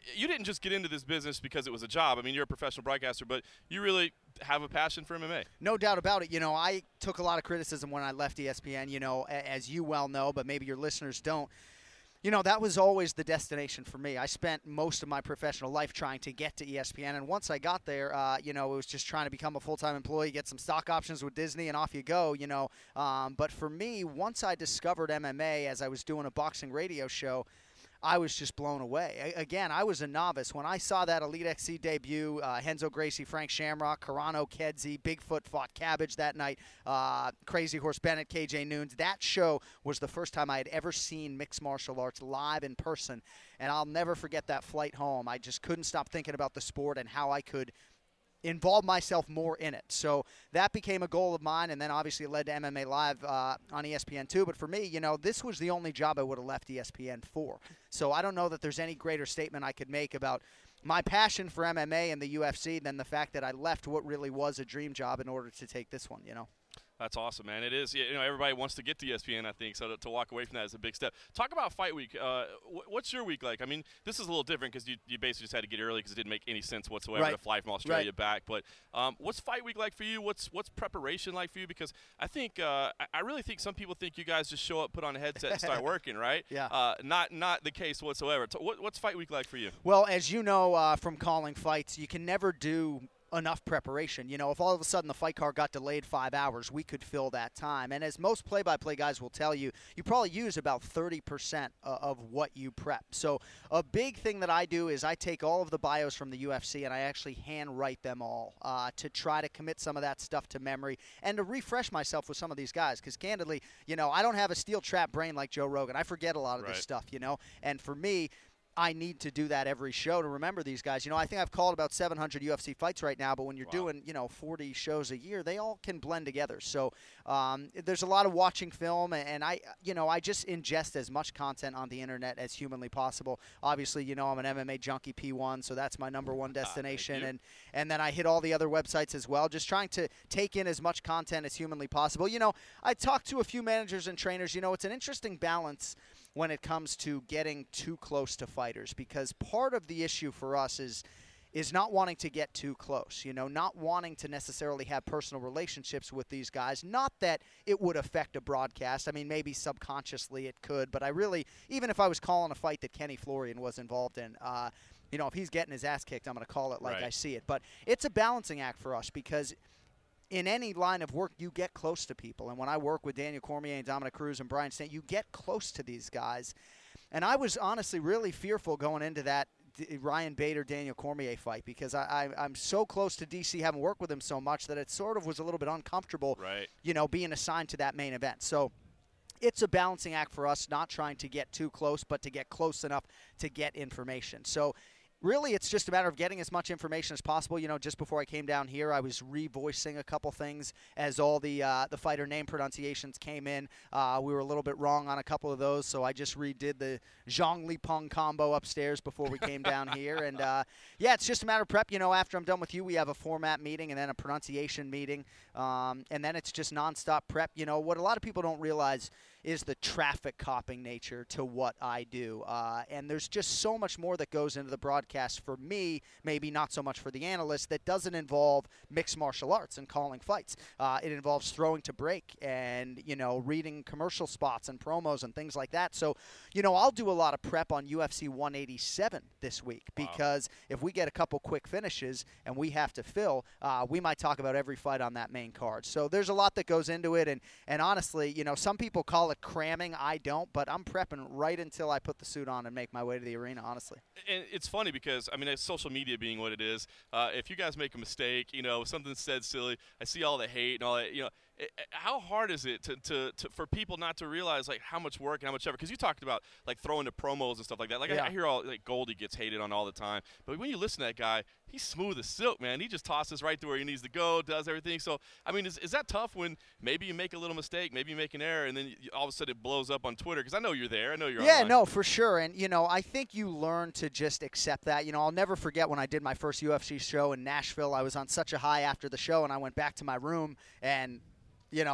you didn't just get into this business because it was a job. I mean, you're a professional broadcaster, but you really have a passion for MMA. No doubt about it. You know, I took a lot of criticism when I left ESPN, you know, as you well know, but maybe your listeners don't. You know, that was always the destination for me. I spent most of my professional life trying to get to ESPN, and once I got there, you know, it was just trying to become a full-time employee, get some stock options with Disney, and off you go, you know. But for me, once I discovered MMA as I was doing a boxing radio show, I was just blown away. Again, I was a novice. When I saw that Elite XC debut, Renzo Gracie, Frank Shamrock, Carano, Kedzie, Bigfoot fought Cabbage that night, Crazy Horse Bennett, KJ Noons. That show was the first time I had ever seen mixed martial arts live in person. And I'll never forget that flight home. I just couldn't stop thinking about the sport and how I could involve myself more in it. So that became a goal of mine, and then obviously it led to MMA Live on ESPN2. But for me, you know, this was the only job I would have left ESPN for. So I don't know that there's any greater statement I could make about my passion for MMA and the UFC than the fact that I left what really was a dream job in order to take this one, you know. That's awesome, man. It is. You know, everybody wants to get to ESPN, I think, so to walk away from that is a big step. Talk about fight week. What's your week like? I mean, this is a little different because you basically just had to get early because it didn't make any sense whatsoever to fly from Australia back. But what's fight week like for you? What's preparation like for you? Because I think I really think some people think you guys just show up, put on a headset, and start working, right? Yeah. Not the case whatsoever. What's fight week like for you? Well, as you know from calling fights, you can never do enough preparation. You know, if all of a sudden the fight card got delayed 5 hours, we could fill that time. And as most play-by-play guys will tell you, you probably use about 30% of what you prep. So a big thing that I do is I take all of the bios from the UFC and I actually handwrite them all to try to commit some of that stuff to memory and to refresh myself with some of these guys. Because candidly, you know, I don't have a steel trap brain like Joe Rogan. I forget a lot of this stuff, you know. And for me, I need to do that every show to remember these guys. You know, I think I've called about 700 UFC fights right now, but when you're doing, you know, 40 shows a year, they all can blend together. So there's a lot of watching film, and I just ingest as much content on the internet as humanly possible. Obviously, you know, I'm an MMA junkie P1, so that's my number one destination. And then I hit all the other websites as well, just trying to take in as much content as humanly possible. You know, I talked to a few managers and trainers. You know, it's an interesting balance when it comes to getting too close to fighters, because part of the issue for us is not wanting to get too close, you know, not wanting to necessarily have personal relationships with these guys. Not that it would affect a broadcast. I mean, maybe subconsciously it could, but I really, even if I was calling a fight that Kenny Florian was involved in, you know, if he's getting his ass kicked, I'm going to call it like I see it. But it's a balancing act for us because in any line of work, you get close to people. And when I work with Daniel Cormier and Dominic Cruz and Brian Stann, you get close to these guys. And I was honestly really fearful going into that Ryan Bader, Daniel Cormier fight because I'm so close to DC, having worked with him so much that it sort of was a little bit uncomfortable, you know, being assigned to that main event. So it's a balancing act for us, not trying to get too close, but to get close enough to get information. So really, it's just a matter of getting as much information as possible. You know, just before I came down here, I was revoicing a couple things as all the fighter name pronunciations came in. We were a little bit wrong on a couple of those, so I just redid the Zhang Lipeng combo upstairs before we came down here. And, yeah, it's just a matter of prep. You know, after I'm done with you, we have a format meeting and then a pronunciation meeting. And then it's just nonstop prep. You know, what a lot of people don't realize is the traffic copping nature to what I do. And there's just so much more that goes into the broadcast for me, maybe not so much for the analyst, that doesn't involve mixed martial arts and calling fights. It involves throwing to break and, you know, reading commercial spots and promos and things like that. So, you know, I'll do a lot of prep on UFC 187 this week because if we get a couple quick finishes and we have to fill, we might talk about every fight on that main card. So there's a lot that goes into it. And honestly, you know, some people call it cramming. I don't, but I'm prepping right until I put the suit on and make my way to the arena, honestly. And it's funny because, I mean, it's social media being what it is. If you guys make a mistake, you know, something said silly, I see all the hate and all that, you know, how hard is it for people not to realize like how much work and how much effort? Because you talked about like throwing the promos and stuff like that. Like I hear all like Goldie gets hated on all the time, but when you listen to that guy, he's smooth as silk, man. He just tosses right to where he needs to go, does everything. So I mean, is that tough when maybe you make a little mistake, maybe you make an error, and then all of a sudden it blows up on Twitter? Because I know you're there, I know you're online. No, for sure. And you know, I think you learn to just accept that. You know, I'll never forget when I did my first UFC show in Nashville. I was on such a high after the show, and I went back to my room and, you know,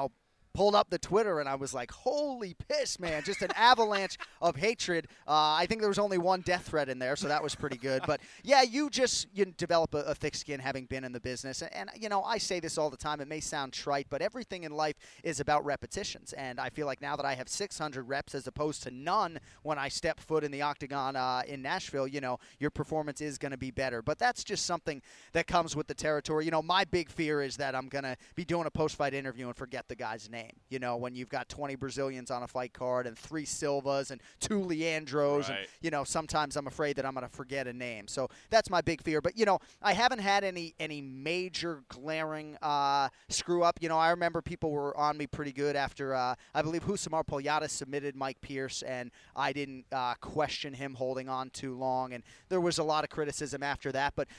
pulled up the Twitter, and I was like, holy piss, man, just an avalanche of hatred. I think there was only one death threat in there, so that was pretty good. But, yeah, you develop a thick skin having been in the business. And, I say this all the time. It may sound trite, but everything in life is about repetitions. And I feel like now that I have 600 reps as opposed to none when I step foot in the octagon in Nashville, your performance is going to be better. But that's just something that comes with the territory. My big fear is that I'm going to be doing a post-fight interview and forget the guy's name. When you've got 20 Brazilians on a fight card and 3 Silvas and 2 Leandros, right. and sometimes I'm afraid that I'm going to forget a name. So that's my big fear. But I haven't had any major glaring screw up. I remember people were on me pretty good after I believe Husamar Polyata submitted Mike Pierce, and I didn't question him holding on too long, and there was a lot of criticism after that. But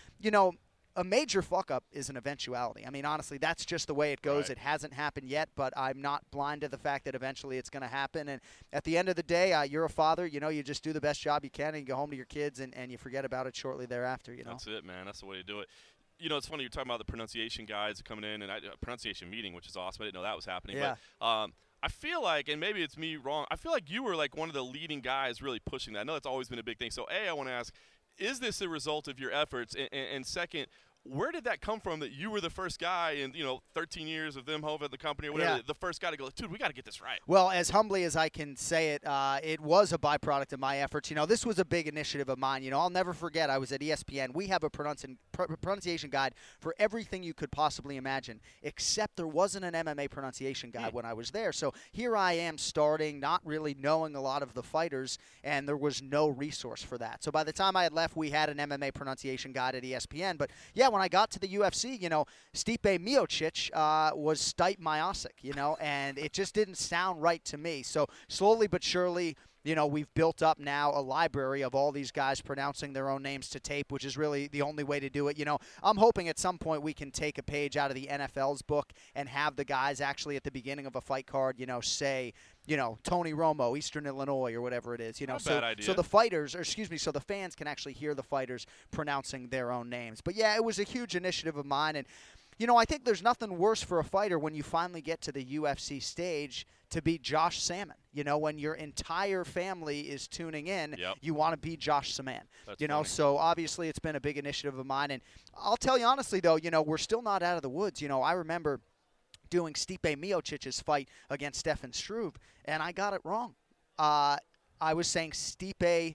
a major fuck-up is an eventuality. I mean, honestly, that's just the way it goes. Right. It hasn't happened yet, but I'm not blind to the fact that eventually it's going to happen. And at the end of the day, you're a father. You just do the best job you can, and you go home to your kids, and you forget about it shortly thereafter. That's it, man. That's the way to do it. It's funny you're talking about the pronunciation guys coming in, and pronunciation meeting, which is awesome. I didn't know that was happening. Yeah. But, I feel like, and maybe it's me wrong, I feel like you were like one of the leading guys really pushing that. I know that's always been a big thing. So, I want to ask, is this a result of your efforts? And second, where did that come from that you were the first guy in, 13 years of them home at the company or whatever, the first guy to go, dude, we got to get this right? Well, as humbly as I can say it, it was a byproduct of my efforts. This was a big initiative of mine. I'll never forget, I was at ESPN. We have a pronunciation guide for everything you could possibly imagine, except there wasn't an MMA pronunciation guide when I was there. So here I am starting, not really knowing a lot of the fighters, and there was no resource for that. So by the time I had left, we had an MMA pronunciation guide at ESPN. But, yeah, when I got to the UFC, Stipe Miocic was Stipe Miocic, and it just didn't sound right to me. So slowly but surely, we've built up now a library of all these guys pronouncing their own names to tape, which is really the only way to do it. I'm hoping at some point we can take a page out of the NFL's book and have the guys actually at the beginning of a fight card, say, Tony Romo, Eastern Illinois, or whatever it is. Bad idea. So the fighters, so the fans can actually hear the fighters pronouncing their own names. But, yeah, it was a huge initiative of mine. And, I think there's nothing worse for a fighter when you finally get to the UFC stage to be Josh Salmon. When your entire family is tuning in, you want to be Josh Salmon. Funny. So obviously it's been a big initiative of mine. And I'll tell you honestly, though, we're still not out of the woods. I remember doing Stipe Miocic's fight against Stefan Struve, and I got it wrong. I was saying Stipe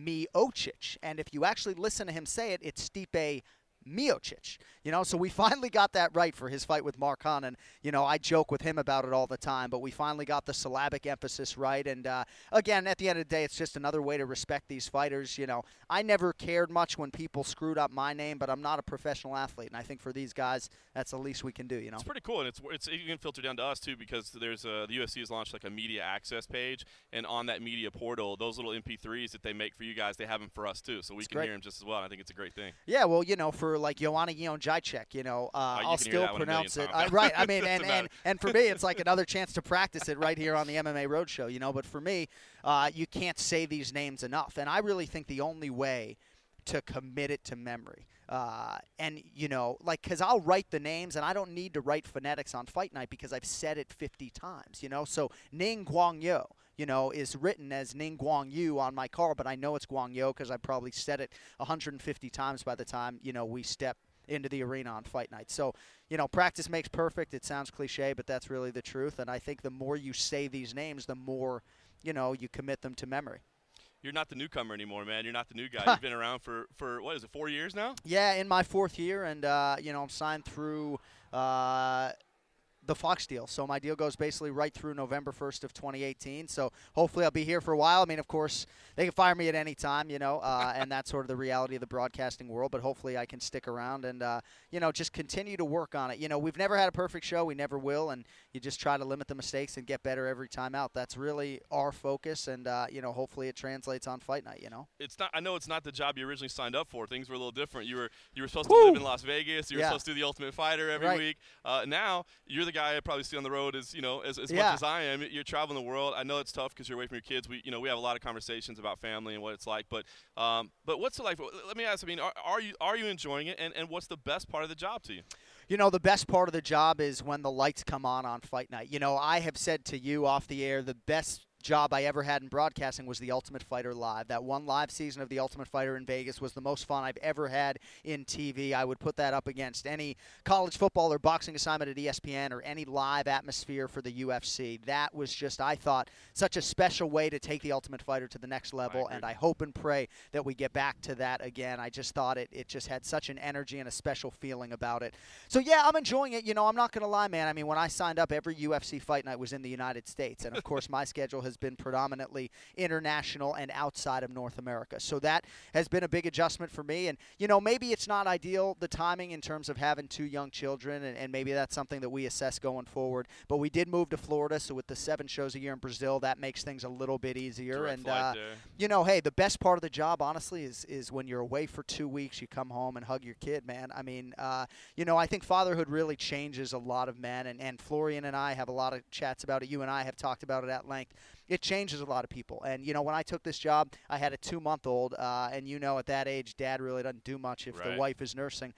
Miocic, and if you actually listen to him say it, it's Stipe Miocic, so we finally got that right for his fight with Mark Hunt, and, I joke with him about it all the time, but we finally got the syllabic emphasis right, and, again, at the end of the day, it's just another way to respect these fighters. I never cared much when people screwed up my name, but I'm not a professional athlete, and I think for these guys, that's the least we can do, It's pretty cool, and it's you can filter down to us, too, because there's the UFC has launched, like, a media access page, and on that media portal, those little MP3s that they make for you guys, they have them for us, too, so we can hear them just as well, and I think it's a great thing. Yeah, well, for like Joanna Jędrzejczyk, I'll still pronounce it. Right. I mean, and for me, it's like another chance to practice it right here on the MMA Roadshow, But for me, you can't say these names enough. And I really think the only way to commit it to memory, because I'll write the names, and I don't need to write phonetics on fight night because I've said it 50 times, So Ning Guang Yo, is written as Ning Guang Yu on my card, but I know it's Guang Yo because I probably said it 150 times by the time, we step into the arena on fight night. So, practice makes perfect. It sounds cliche, but that's really the truth. And I think the more you say these names, the more, you commit them to memory. You're not the newcomer anymore, man. You're not the new guy. You've been around for what is it, 4 years now? Yeah, in my 4th year, and, I'm signed through the Fox deal. So my deal goes basically right through November 1st of 2018. So hopefully I'll be here for a while. I mean, of course, they can fire me at any time, and that's sort of the reality of the broadcasting world. But hopefully I can stick around and, just continue to work on it. We've never had a perfect show. We never will. And you just try to limit the mistakes and get better every time out. That's really our focus. And, hopefully it translates on fight night, It's not. I know it's not the job you originally signed up for. Things were a little different. You were supposed to live in Las Vegas. You were supposed to do The Ultimate Fighter every week. Now you're the guy I probably see on the road as much Yeah. as I am. You're traveling the world. I know it's tough because you're away from your kids. We have a lot of conversations about family and what it's like. But what's it like? Let me ask. I mean, are you enjoying it? And what's the best part of the job to you? The best part of the job is when the lights come on fight night. I have said to you off the air, the best job I ever had in broadcasting was the Ultimate Fighter Live. That one live season of the Ultimate Fighter in Vegas was the most fun I've ever had in TV. I would put that up against any college football or boxing assignment at ESPN or any live atmosphere for the UFC. That was just, I thought, such a special way to take the Ultimate Fighter to the next level, and I hope and pray that we get back to that again. I just thought it just had such an energy and a special feeling about it. So, yeah, I'm enjoying it. I'm not going to lie, man. I mean, when I signed up, every UFC fight night was in the United States, and, of course, my schedule has been predominantly international and outside of North America. So that has been a big adjustment for me. And, maybe it's not ideal, the timing in terms of having 2 young children, and maybe that's something that we assess going forward. But we did move to Florida, so with the 7 shows a year in Brazil, that makes things a little bit easier. And, hey, the best part of the job, honestly, is when you're away for 2 weeks, you come home and hug your kid, man. I mean, I think fatherhood really changes a lot of men, and Florian and I have a lot of chats about it. You and I have talked about it at length. It changes a lot of people. And, when I took this job, I had a 2-month-old, and at that age, Dad really doesn't do much if the wife is nursing.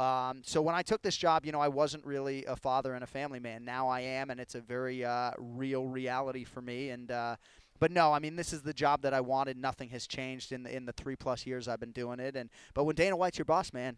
So when I took this job, I wasn't really a father and a family man. Now I am, and it's a very real reality for me. And but no, I mean, this is the job that I wanted. Nothing has changed in the 3+ years I've been doing it. But when Dana White's your boss, man,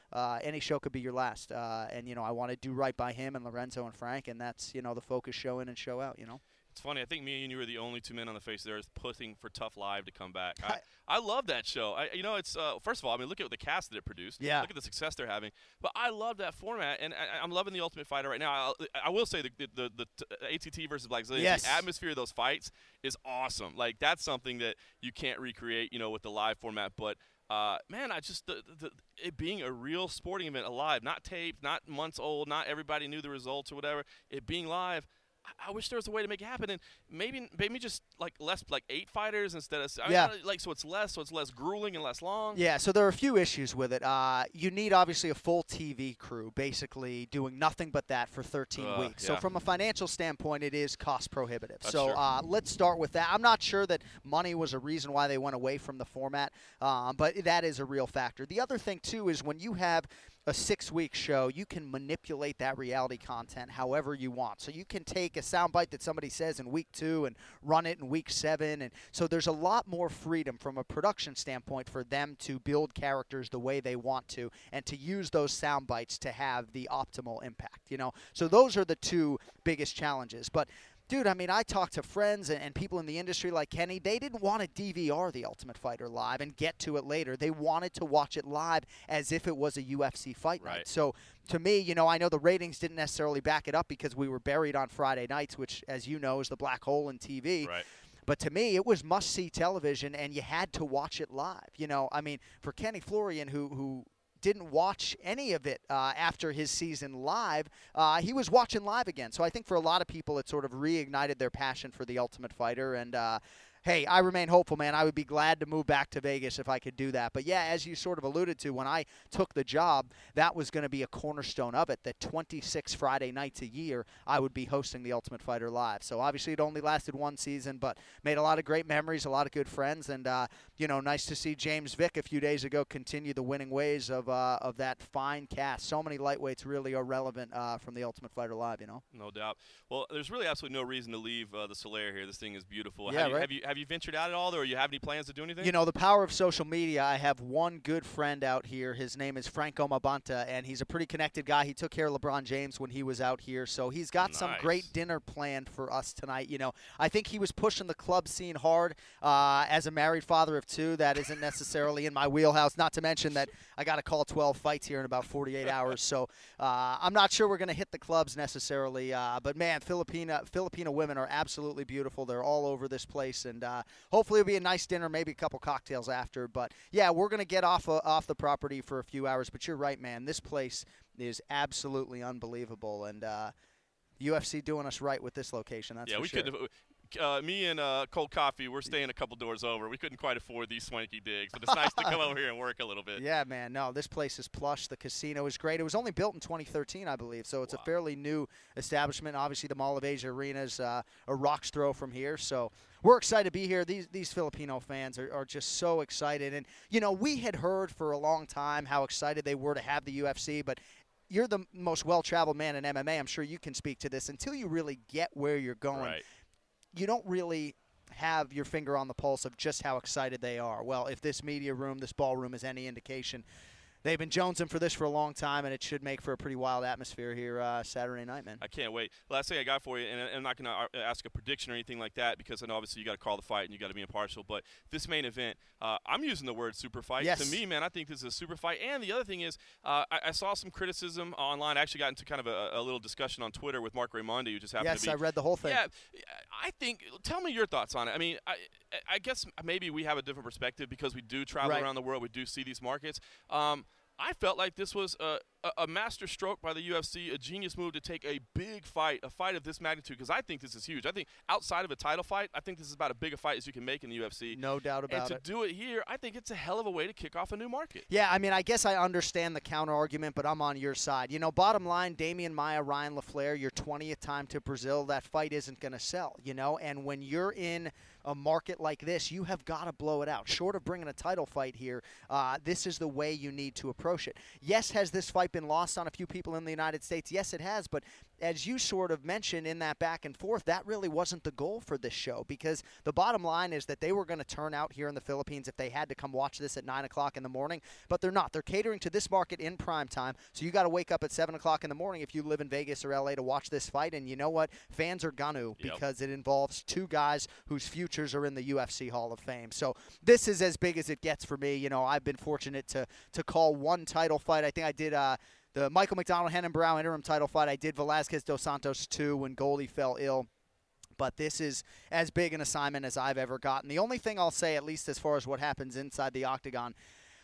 any show could be your last. And I want to do right by him and Lorenzo and Frank, and that's the focus show in and show out. It's funny. I think me and you were the only 2 men on the face of the earth pushing for Tough Live to come back. I love that show. It's first of all, I mean, look at the cast that it produced. Yeah. Look at the success they're having. But I love that format, and I'm loving the Ultimate Fighter right now. I will say the ATT versus Blackzilians, yes. The atmosphere of those fights is awesome. Like, that's something that you can't recreate, with the live format. But man, I just it being a real sporting event, alive, not taped, not months old, not everybody knew the results or whatever. It being live. I wish there was a way to make it happen, and maybe just like 8 fighters instead of so it's less grueling and less long. Yeah, so there are a few issues with it. You need obviously a full TV crew, basically doing nothing but that for 13 weeks. Yeah. So from a financial standpoint, it is cost prohibitive. That's so true. let's start with that. I'm not sure that money was a reason why they went away from the format, but that is a real factor. The other thing too is when you have a 6-week show, you can manipulate that reality content however you want. So you can take a soundbite that somebody says in week 2 and run it in week 7. And so there's a lot more freedom from a production standpoint for them to build characters the way they want to and to use those soundbites to have the optimal impact, So those are the 2 biggest challenges. But dude, I mean, I talked to friends and people in the industry like Kenny. They didn't want to DVR The Ultimate Fighter live and get to it later. They wanted to watch it live as if it was a UFC fight night. So to me, I know the ratings didn't necessarily back it up because we were buried on Friday nights, which, as you know, is the black hole in TV. Right. But to me, it was must-see television, and you had to watch it live. I mean, for Kenny Florian, who didn't watch any of it after his season live, he was watching live again. So I think for a lot of people, it sort of reignited their passion for The Ultimate Fighter. And hey, I remain hopeful, man. I would be glad to move back to Vegas if I could do that. But, yeah, as you sort of alluded to, when I took the job, that was going to be a cornerstone of it, that 26 Friday nights a year I would be hosting The Ultimate Fighter Live. So, obviously, it only lasted 1 season, but made a lot of great memories, a lot of good friends, and, nice to see James Vick a few days ago continue the winning ways of that fine cast. So many lightweights really are relevant from The Ultimate Fighter Live, No doubt. Well, there's really absolutely no reason to leave the Solaire here. This thing is beautiful. Yeah, Have you ventured out at all, or you have any plans to do anything? The power of social media, I have one good friend out here. His name is Franco Mabanta, and he's a pretty connected guy. He took care of LeBron James when he was out here, so he's got some great dinner planned for us tonight. I think he was pushing the club scene hard. As a married father of 2, that isn't necessarily in my wheelhouse, not to mention that I got to call 12 fights here in about 48 hours, so I'm not sure we're going to hit the clubs necessarily, but, man, Filipino women are absolutely beautiful. They're all over this place, and hopefully it'll be a nice dinner, maybe a couple cocktails after. But, yeah, we're going to get off the property for a few hours. But you're right, man. This place is absolutely unbelievable. And UFC doing us right with this location, that's for sure. me and Cold Coffee, we're staying a couple doors over. We couldn't quite afford these swanky digs, but it's nice to come over here and work a little bit. Yeah, man. No, this place is plush. The casino is great. It was only built in 2013, I believe, so it's a fairly new establishment. Obviously, the Mall of Asia Arena is a rock's throw from here, so we're excited to be here. These Filipino fans are just so excited. And, we had heard for a long time how excited they were to have the UFC, but you're the most well-traveled man in MMA. I'm sure you can speak to this. Until you really get where you're going, right, you don't really have your finger on the pulse of just how excited they are. Well, if this media room, this ballroom is any indication, they've been jonesing for this for a long time, and it should make for a pretty wild atmosphere here Saturday night, man. I can't wait. Last thing I got for you, and I'm not going to ask a prediction or anything like that because I know obviously you got to call the fight and you got to be impartial, but this main event, I'm using the word super fight. Yes. To me, man, I think this is a super fight. And the other thing is I saw some criticism online. I actually got into kind of a little discussion on Twitter with Mark Raimondi, who just happened to be. Yes, I read the whole thing. Yeah, I think – tell me your thoughts on it. I mean, I guess maybe we have a different perspective because we do travel around the world. We do see these markets. I felt like this was a master stroke by the UFC, a genius move to take a big fight, a fight of this magnitude, because I think this is huge. I think outside of a title fight, I think this is about as big a fight as you can make in the UFC. No doubt about it. And to do it here, I think it's a hell of a way to kick off a new market. Yeah, I mean, I guess I understand the counter-argument, but I'm on your side. Bottom line, Damian Maia, Ryan LaFleur, your 20th time to Brazil, that fight isn't going to sell, And when you're in a market like this, you have got to blow it out. Short of bringing a title fight here, this is the way you need to approach it. Yes, has this fight been lost on a few people in the United States? Yes, it has, but as you sort of mentioned in that back and forth, that really wasn't the goal for this show, because the bottom line is that they were going to turn out here in the Philippines if they had to come watch this at 9 o'clock in the morning, but they're not. They're catering to this market in prime time, so you got to wake up at 7 o'clock in the morning if you live in Vegas or LA to watch this fight, and you know what? Fans are gonna, because it involves two guys whose futures are in the UFC Hall of Fame. So this is as big as it gets for me. I've been fortunate to call one title fight. I think I did the Michael McDonald Henan Brown interim title fight. I did Velasquez dos Santos 2 when Goldie fell ill. But this is as big an assignment as I've ever gotten. The only thing I'll say, at least as far as what happens inside the octagon,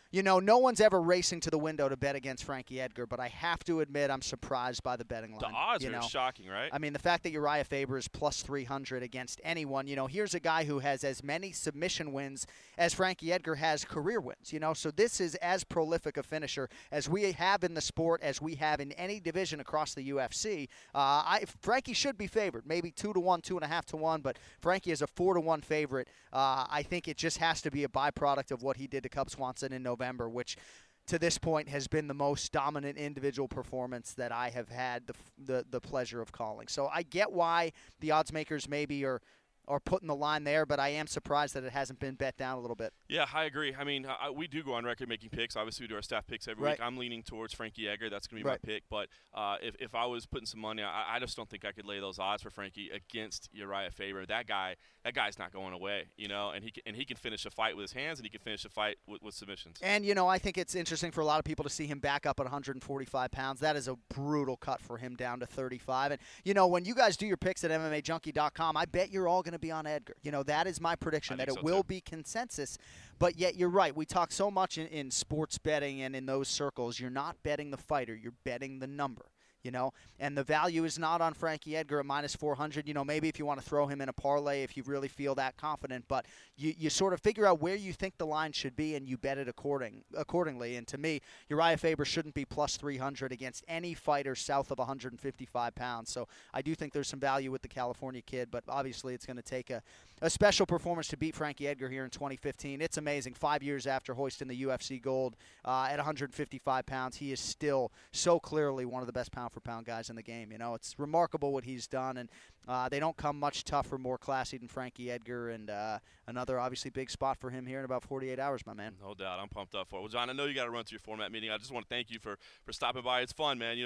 no one's ever racing to the window to bet against Frankie Edgar, but I have to admit I'm surprised by the betting line. The odds are shocking, right? I mean, the fact that Uriah Faber is plus 300 against anyone, here's a guy who has as many submission wins as Frankie Edgar has career wins, So this is as prolific a finisher as we have in the sport, as we have in any division across the UFC. Frankie should be favored, maybe 2-1, 2.5-1, but Frankie is a 4-1 favorite. I think it just has to be a byproduct of what he did to Cub Swanson in November, which to this point has been the most dominant individual performance that I have had the pleasure of calling. So I get why the odds makers maybe are putting the line there, but I am surprised that it hasn't been bet down a little bit. Yeah, I agree. I mean, we do go on record making picks. Obviously, we do our staff picks every week. I'm leaning towards Frankie Edgar. That's going to be my pick. But if I was putting some money, I just don't think I could lay those odds for Frankie against Uriah Faber. That guy's not going away, and he can finish a fight with his hands, and he can finish a fight with submissions. And, I think it's interesting for a lot of people to see him back up at 145 pounds. That is a brutal cut for him down to 35. And, when you guys do your picks at MMAJunkie.com, I bet you're all going to be on Edgar. That is my prediction, that it will be consensus. But yet you're right. We talk so much in sports betting and in those circles. You're not betting the fighter. You're betting the number. And the value is not on Frankie Edgar at minus 400. Maybe if you want to throw him in a parlay, if you really feel that confident, but you sort of figure out where you think the line should be and you bet it accordingly. And to me, Uriah Faber shouldn't be plus 300 against any fighter south of 155 pounds. So I do think there's some value with the California kid, but obviously it's going to take a special performance to beat Frankie Edgar here in 2015. It's amazing. 5 years after hoisting the UFC gold at 155 pounds, he is still so clearly one of the best pound-for-pound guys in the game. It's remarkable what he's done, and they don't come much tougher, more classy than Frankie Edgar, and another obviously big spot for him here in about 48 hours, my man. No doubt. I'm pumped up for it. Well, John, I know you got to run to your format meeting. I just want to thank you for stopping by. It's fun, man.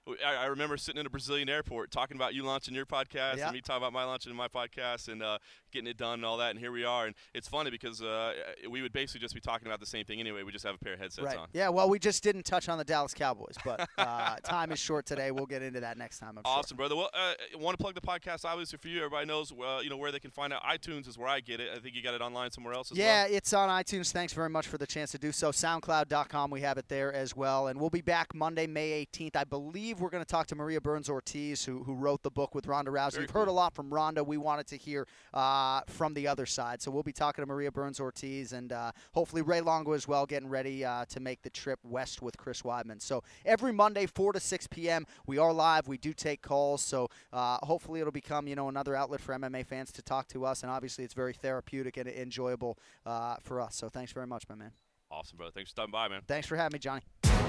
I remember sitting in a Brazilian airport talking about you launching your podcast and me talking about my launching my podcast and getting it done and all that, and here we are. And it's funny because we would basically just be talking about the same thing anyway. We just have a pair of headsets on. Yeah, well, we just didn't touch on the Dallas Cowboys, but time is short today. We'll get into that next time, I'm awesome, brother. Well, want to plug the podcast podcast, obviously, for you. Everybody knows, where they can find out. iTunes is where I get it. I think you got it online somewhere else as well. Yeah, it's on iTunes. Thanks very much for the chance to do so. SoundCloud.com, we have it there as well. And we'll be back Monday, May 18th. I believe we're going to talk to Maria Burns-Ortiz, who wrote the book with Ronda Rousey. We've heard a lot from Ronda. We wanted to hear from the other side. So we'll be talking to Maria Burns-Ortiz and hopefully Ray Longo as well, getting ready to make the trip west with Chris Weidman. So every Monday, 4 to 6 p.m., we are live. We do take calls. So hopefully it'll become, another outlet for MMA fans to talk to us. And obviously it's very therapeutic and enjoyable for us. So thanks very much, my man. Awesome, brother. Thanks for stopping by, man. Thanks for having me, Johnny.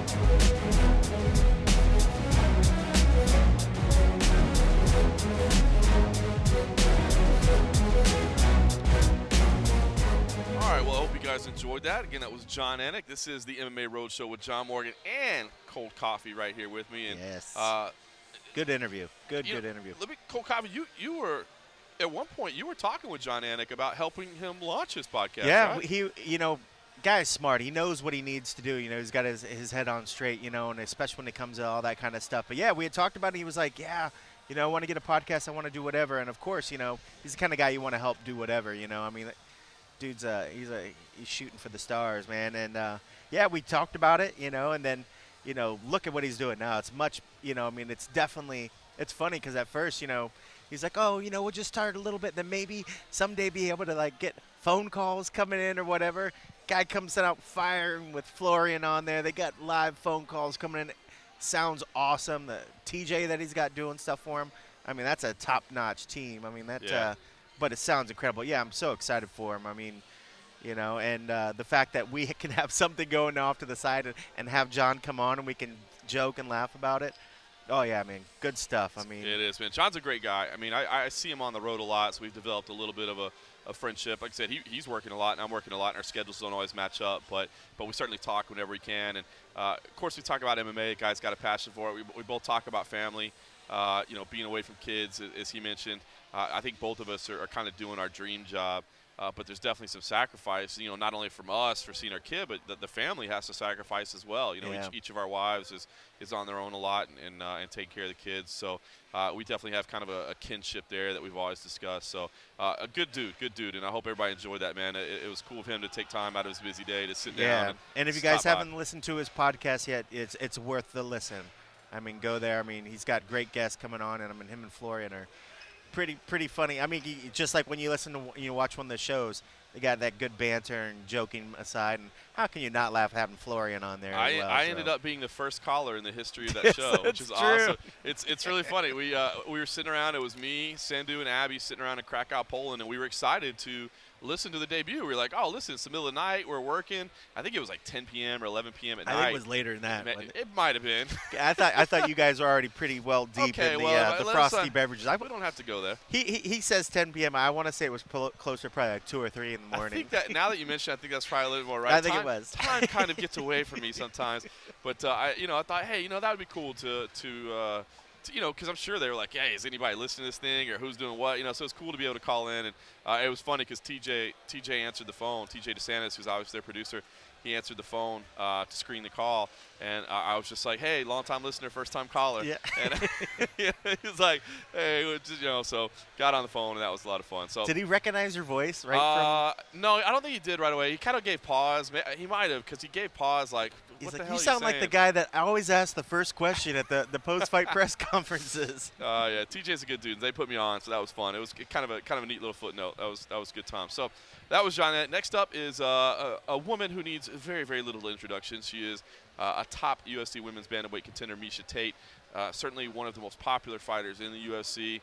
All right, well, I hope you guys enjoyed that. Again, that was Jon Anik. This is the MMA Roadshow with John Morgan and Cold Coffee right here with me. And, yes. Good interview. Good interview. Cold Coffee, you were at one point you were talking with Jon Anik about helping him launch his podcast. Yeah, right? he guy's smart. He knows what he needs to do. He's got his head on straight. And especially when it comes to all that kind of stuff. But yeah, we had talked about it. He was like, yeah. I want to get a podcast. I want to do whatever. And of course, he's the kind of guy you want to help do whatever. I mean, dude's he's shooting for the stars, man. And yeah, we talked about it. And then look at what he's doing now. It's much. I mean, it's definitely. It's funny because at first, he's like, oh, we'll just start a little bit. Then maybe someday be able to get phone calls coming in or whatever. Guy comes out firing with Florian on there. They got live phone calls coming in. Sounds awesome. The TJ that he's got doing stuff for him. I mean, that's a top-notch team. I mean, but it sounds incredible. Yeah, I'm so excited for him. I mean, and the fact that we can have something going off to the side and have John come on and we can joke and laugh about it. Oh, yeah, man. Good stuff. I mean, it is, man. John's a great guy. I mean, I see him on the road a lot, so we've developed a little bit of a friendship. Like I said, he's working a lot, and I'm working a lot, and our schedules don't always match up. But we certainly talk whenever we can. And, of course, we talk about MMA. The guy's got a passion for it. We both talk about family, being away from kids, as he mentioned. I think both of us are kind of doing our dream job. But there's definitely some sacrifice, not only from us for seeing our kid, but the family has to sacrifice as well. Each of our wives is on their own a lot and taking care of the kids. So we definitely have kind of a kinship there that we've always discussed. So a good dude, and I hope everybody enjoyed that, man. It was cool of him to take time out of his busy day to sit down. And if you guys haven't listened to his podcast yet, it's worth the listen. I mean, go there. I mean, he's got great guests coming on, and him and Florian are pretty funny. I mean, just like when you listen to watch one of the shows, they got that good banter and joking aside. And how can you not laugh having Florian on there? I ended up being the first caller in the history of that show, which is awesome. It's really funny. We were sitting around. It was me, Sandhu, and Abby sitting around in Krakow, Poland, and we were excited to listen to the debut. We were like, oh, listen, it's the middle of the night. We're working. I think it was like 10 p.m. or 11 p.m. at night. I think it was later than that. It might have been. I thought you guys were already pretty well deep in the frosty beverages. We don't have to go there. He says 10 p.m. I want to say it was closer, probably like 2 or 3 in the morning. I think that now that you mention it, I think that's probably a little more right. I think it was. Time kind of gets away from me sometimes. But, I thought, hey, that would be cool to because I'm sure they were like, hey, is anybody listening to this thing or who's doing what? So it's cool to be able to call in. And it was funny because TJ answered the phone. TJ DeSantis, who's obviously their producer, he answered the phone to screen the call. And I was just like, hey, long-time listener, first-time caller. Yeah. And he was like, hey, so got on the phone, and that was a lot of fun. So did he recognize your voice No, I don't think he did right away. He kind of gave pause. He might have because he gave pause like, what the hell you sound saying? Like the guy that always asks the first question at the post-fight press conferences. Yeah, TJ's a good dude. They put me on, so that was fun. It was kind of a neat little footnote. That was a good time. So that was Jon. Next up is a woman who needs very, very little introduction. She is a top UFC women's bantamweight contender, Miesha Tate. Certainly one of the most popular fighters in the UFC.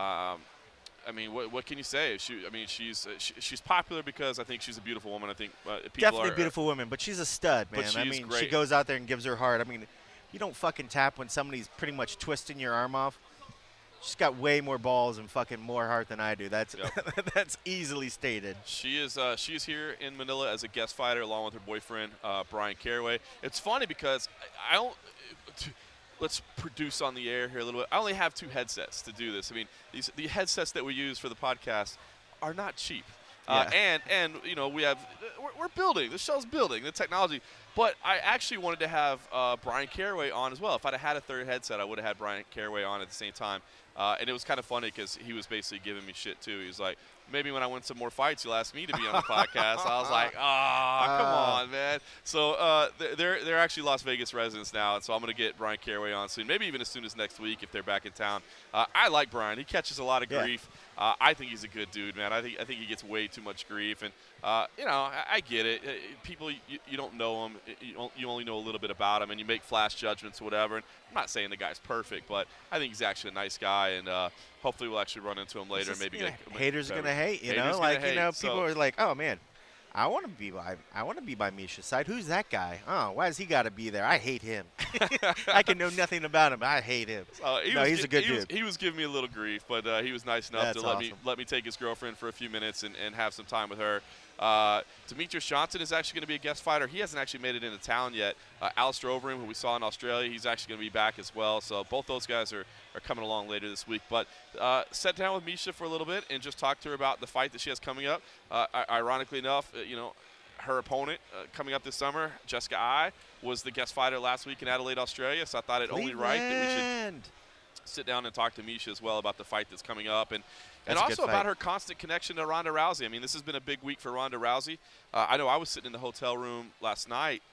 I mean, what can you say? She's popular because I think she's a beautiful woman. I think people definitely a beautiful woman, but she's a stud, man. I mean, great. She goes out there and gives her heart. I mean, you don't fucking tap when somebody's pretty much twisting your arm off. She's got way more balls and fucking more heart than I do. That's that's easily stated. She is here in Manila as a guest fighter along with her boyfriend Brian Caraway. It's funny because I don't. Let's produce on the air here a little bit. I only have 2 headsets to do this. I mean, the headsets that we use for the podcast are not cheap. And we have we're building. The show's building. The technology. But I actually wanted to have Brian Caraway on as well. If I'd have had a third headset, I would have had Brian Caraway on at the same time. And it was kind of funny because he was basically giving me shit, too. He was like, maybe when I win some more fights, you'll ask me to be on the podcast. I was like, come on, man. So they're actually Las Vegas residents now, and so I'm going to get Brian Caraway on soon, maybe even as soon as next week if they're back in town. I like Brian. He catches a lot of grief. I think he's a good dude, man. I think he gets way too much grief, and I get it. People, you don't know him. You only know a little bit about him, and you make flash judgments or whatever. And I'm not saying the guy's perfect, but I think he's actually a nice guy, and hopefully we'll actually run into him later. Maybe haters are gonna hate, people are like, oh man, I want to be by Misha's side. Who's that guy? Oh, why has he got to be there? I hate him. I can know nothing about him. I hate him. He's a good dude. He was giving me a little grief, but he was nice enough to let me take his girlfriend for a few minutes and have some time with her. Demetrius Johnson is actually going to be a guest fighter. He hasn't actually made it into town yet. Alistair Overeem, who we saw in Australia, he's actually going to be back as well. So both those guys are coming along later this week. But sat down with Miesha for a little bit and just talked to her about the fight that she has coming up. Ironically enough, her opponent coming up this summer, Jessica Ai, was the guest fighter last week in Adelaide, Australia. So I thought it only right that we should sit down and talk to Miesha as well about the fight that's coming up and also about her constant connection to Ronda Rousey. I mean, this has been a big week for Ronda Rousey. I know I was sitting in the hotel room last night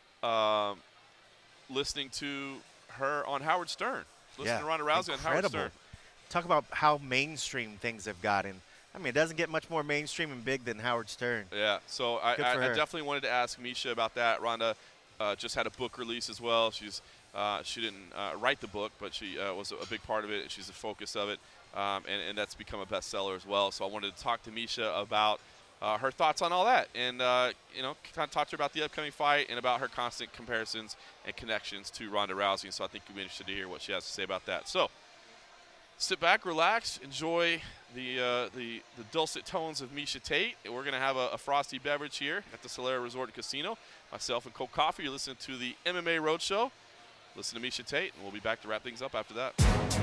listening to her on Howard Stern. Listening to Ronda Rousey on Howard Stern. Talk about how mainstream things have gotten. I mean, it doesn't get much more mainstream and big than Howard Stern. Yeah, so I definitely wanted to ask Miesha about that. Ronda just had a book release as well. She didn't write the book, but she was a big part of it. She's the focus of it, and that's become a bestseller as well. So I wanted to talk to Miesha about her thoughts on all that, and kind of talk to her about the upcoming fight and about her constant comparisons and connections to Ronda Rousey. And so I think you'll be interested to hear what she has to say about that. So sit back, relax, enjoy the dulcet tones of Miesha Tate. We're going to have a frosty beverage here at the Solera Resort and Casino. Myself and Cold Coffee. You're listening to the MMA Roadshow. Listen to Miesha Tate, and we'll be back to wrap things up after that.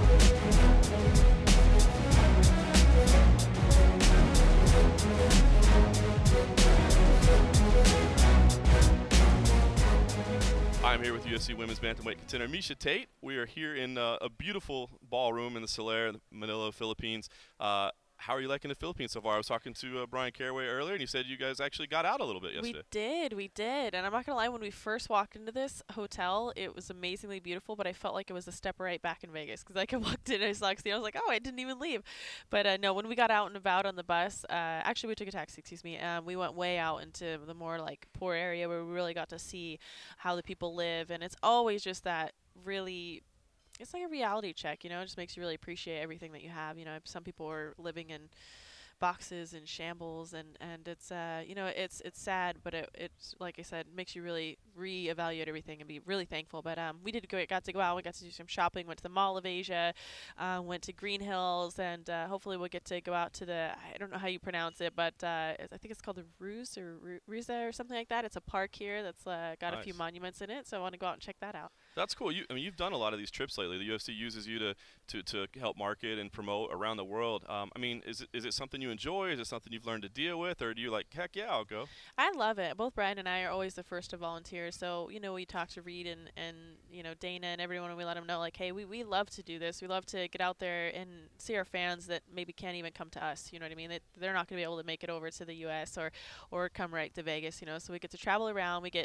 I'm here with UFC Women's Bantamweight contender Miesha Tate. We are here in a beautiful ballroom in the Solera, Manila, Philippines. How are you liking the Philippines so far? I was talking to Brian Caraway earlier, and he said you guys actually got out a little bit yesterday. We did. And I'm not going to lie, when we first walked into this hotel, it was amazingly beautiful, but I felt like it was a step right back in Vegas because I walked in and I saw Casino. I was like, oh, I didn't even leave. But no, when we got out and about on the bus, actually we took a taxi, we went way out into the more like poor area where we really got to see how the people live. And it's always just that really... It's like a reality check, it just makes you really appreciate everything that you have. Some people are living in boxes and shambles, and it's it's sad, but it's like I said, makes you really reevaluate everything and be really thankful. But we got to go out. We got to do some shopping. Went to the Mall of Asia, went to Green Hills, and hopefully we'll get to go out to I don't know how you pronounce it, but I think it's called the Ruse or Ruza or something like that. It's a park here that's got a few monuments in it, so I want to go out and check that out. That's cool. You've done a lot of these trips lately. The UFC uses you to help market and promote around the world. Is it something you enjoy? Is it something you've learned to deal with, or do you like, heck yeah, I'll go? I love it. Both Brian and I are always the first to volunteer. So we talk to Reed and Dana and everyone, and we let them know like, hey, we love to do this. We love to get out there and see our fans that maybe can't even come to us. You know what I mean? They're not going to be able to make it over to the U.S. or come right to Vegas. So we get to travel around. We get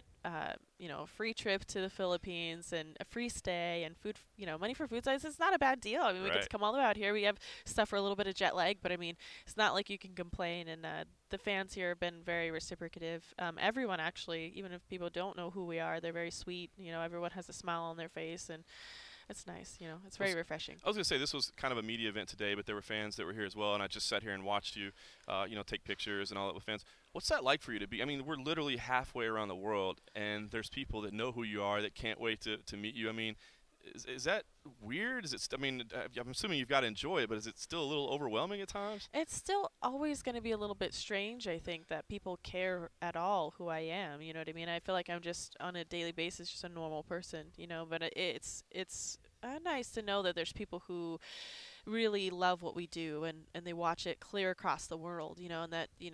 a free trip to the Philippines and a free stay and food, money for food size. It's not a bad deal. I mean, we get to come all the way out here. We have stuff for a little bit of jet lag, but I mean, it's not like you can complain. And the fans here have been very reciprocative. Everyone actually, even if people don't know who we are, they're very sweet. Everyone has a smile on their face, and it's nice. It's very refreshing. I was going to say this was kind of a media event today, but there were fans that were here as well, and I just sat here and watched you, take pictures and all that with fans. What's that like for you to be? I mean, we're literally halfway around the world, and there's people that know who you are that can't wait to meet you. I mean, is that weird? I'm assuming you've got to enjoy it, but is it still a little overwhelming at times? It's still always going to be a little bit strange, I think, that people care at all who I am. You know what I mean? I feel like I'm just on a daily basis just a normal person, but it's nice to know that there's people who really love what we do and they watch it clear across the world, and that,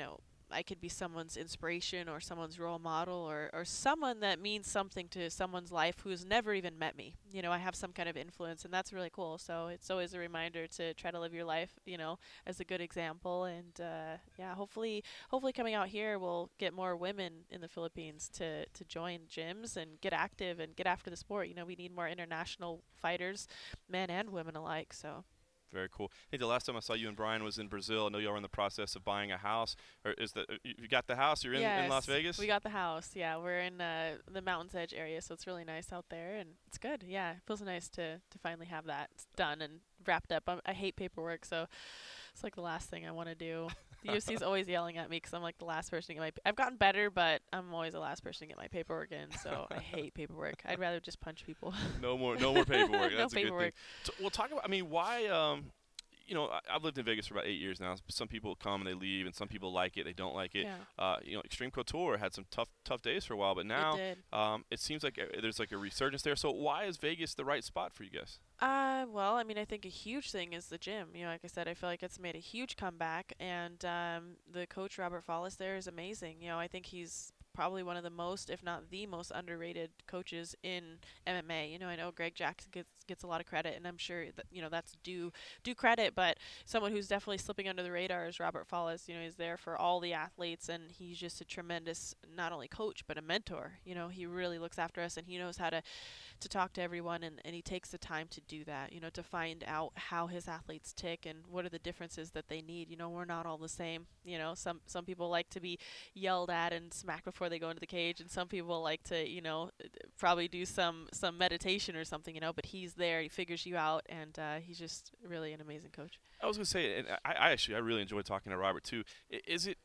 I could be someone's inspiration or someone's role model or someone that means something to someone's life who's never even met me. You know, I have some kind of influence, and that's really cool. So it's always a reminder to try to live your life, you know, as a good example. And yeah, hopefully coming out here we'll get more women in the Philippines to join gyms and get active and get after the sport. You know, we need more international fighters, men and women alike. So. Very cool. Hey, the last time I saw you and Brian was in Brazil. I know y'all were in the process of buying a house. Or is that you got the house? You're in Las Vegas? We got the house. Yeah, we're in the Mountains Edge area, so it's really nice out there, and it's good. Yeah, it feels nice to finally have that done and wrapped up. I hate paperwork, so it's like the last thing I want to do. The UFC's always yelling at me because I'm like the last person to get my. I've gotten better, but I'm always the last person to get my paperwork in. So I hate paperwork. I'd rather just punch people. No more paperwork. That's no a paperwork. good thing. We'll talk about. I mean, why? You know, I've lived in Vegas for about 8 years now. Some people come and they leave, and some people like it, they don't like it. Yeah. You know, Extreme Couture had some tough days for a while, but now it seems like there's like a resurgence there. So why is Vegas the right spot for you guys? Well, I mean, I think a huge thing is the gym. You know, like I said, I feel like it's made a huge comeback, and the coach Robert Fallis there is amazing. You know, I think he's probably one of the most, if not the most underrated coaches in MMA. You know, I know Greg Jackson gets a lot of credit, and I'm sure that, you know, that's due credit, but someone who's definitely slipping under the radar is Robert Fallis. You know, he's there for all the athletes, and he's just a tremendous, not only coach, but a mentor. You know, he really looks after us, and he knows how to talk to everyone, and he takes the time to do that, you know, to find out how his athletes tick and what are the differences that they need. You know, we're not all the same. You know, some people like to be yelled at and smacked before they go into the cage, and some people like to, you know, probably do some meditation or something, you know, but he's there, he figures you out, and he's just really an amazing coach. I was going to say, and I really enjoy talking to Robert too. Is it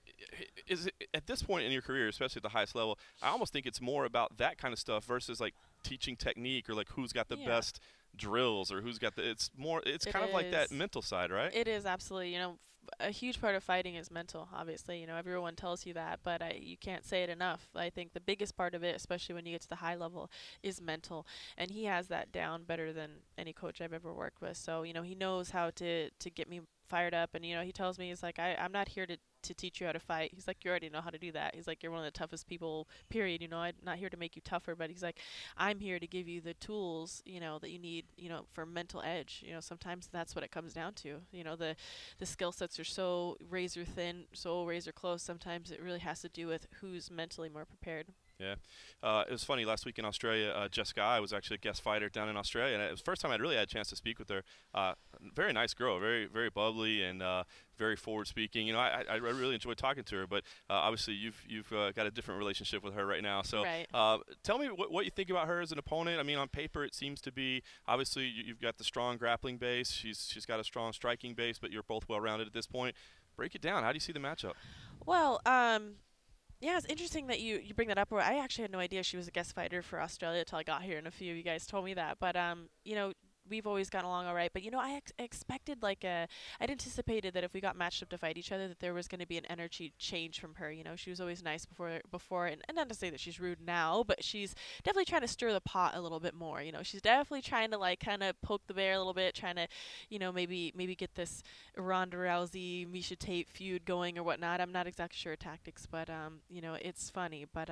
at this point in your career, especially at the highest level, I almost think it's more about that kind of stuff versus like teaching technique or like who's got the best drills or who's got it's kind of like that mental side, right? It is, absolutely. You know, a huge part of fighting is mental, obviously. You know, everyone tells you that, but you can't say it enough. I think the biggest part of it, especially when you get to the high level, is mental, and he has that down better than any coach I've ever worked with. So, you know, he knows how to get me fired up, and, you know, he tells me, he's like, I'm not here to teach you how to fight. He's like, you already know how to do that. He's like, you're one of the toughest people, period. You know, I'm not here to make you tougher, but he's like, I'm here to give you the tools, you know, that you need, you know, for mental edge. You know, sometimes that's what it comes down to. You know, the skill sets are so razor thin, so razor close. Sometimes it really has to do with who's mentally more prepared. Yeah. It was funny. Last week in Australia, Jessica I was actually a guest fighter down in Australia, and it was the first time I'd really had a chance to speak with her. Very nice girl, very, very bubbly and very forward-speaking. You know, I really enjoyed talking to her, but obviously you've got a different relationship with her right now. So right. Tell me what you think about her as an opponent. I mean, on paper it seems to be, obviously you've got the strong grappling base. She's got a strong striking base, but you're both well-rounded at this point. Break it down. How do you see the matchup? Well, yeah, it's interesting that you bring that up. I actually had no idea she was a guest fighter for Australia until I got here, and a few of you guys told me that. But, you know, we've always gotten along all right. But, you know, I expected I'd anticipated that if we got matched up to fight each other, that there was going to be an energy change from her. You know, she was always nice before, and not to say that she's rude now, but she's definitely trying to stir the pot a little bit more. You know, she's definitely trying to, like, kind of poke the bear a little bit, trying to, you know, maybe get this Ronda Rousey, Miesha Tate feud going or whatnot. I'm not exactly sure of tactics, but, you know, it's funny. But,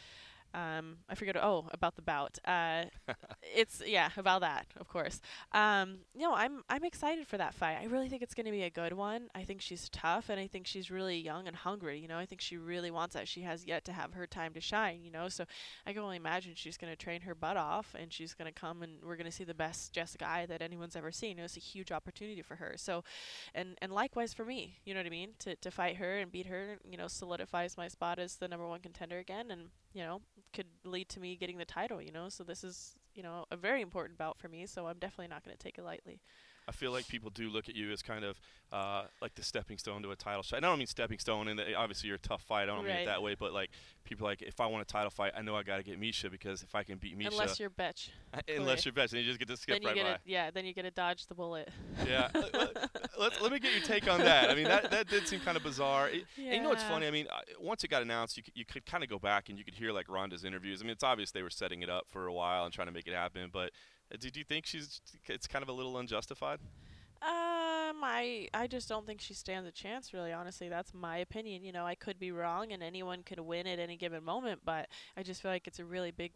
I forget. About the bout. It's about that, of course. You know, I'm excited for that fight. I really think it's going to be a good one. I think she's tough, and I think she's really young and hungry. You know, I think she really wants that. She has yet to have her time to shine. You know, so I can only imagine she's going to train her butt off, and she's going to come, and we're going to see the best Jessica I that anyone's ever seen. You know, it's a huge opportunity for her. So, and likewise for me. You know what I mean? To fight her and beat her, you know, solidifies my spot as the #1 contender again, and, you know, could lead to me getting the title, you know. So this is, you know, a very important bout for me, so I'm definitely not going to take it lightly. I feel like people do look at you as kind of like the stepping stone to a title shot. I don't mean stepping stone, and obviously you're a tough fight. I don't mean it that way, but like people are like, if I want a title fight, I know I got to get Miesha, because if I can beat Miesha, unless you're Betch, unless you're Betch, and you just get to skip right by. Then you get to dodge the bullet. Yeah, let me get your take on that. I mean, that did seem kind of bizarre. Yeah. And you know what's funny? I mean, once it got announced, you could kind of go back and you could hear like Ronda's interviews. I mean, it's obvious they were setting it up for a while and trying to make it happen, but did you think it's kind of a little unjustified? I just don't think she stands a chance, really, honestly. That's my opinion. You know, I could be wrong, and anyone could win at any given moment, but I just feel like it's a really big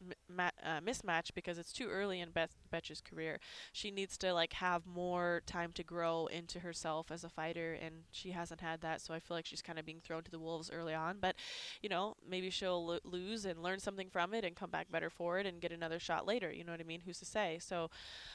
mismatch because it's too early in Betch's career. She needs to, like, have more time to grow into herself as a fighter, and she hasn't had that, so I feel like she's kind of being thrown to the wolves early on. But, you know, maybe she'll lose and learn something from it and come back better for it and get another shot later. You know what I mean? Who's to say? So,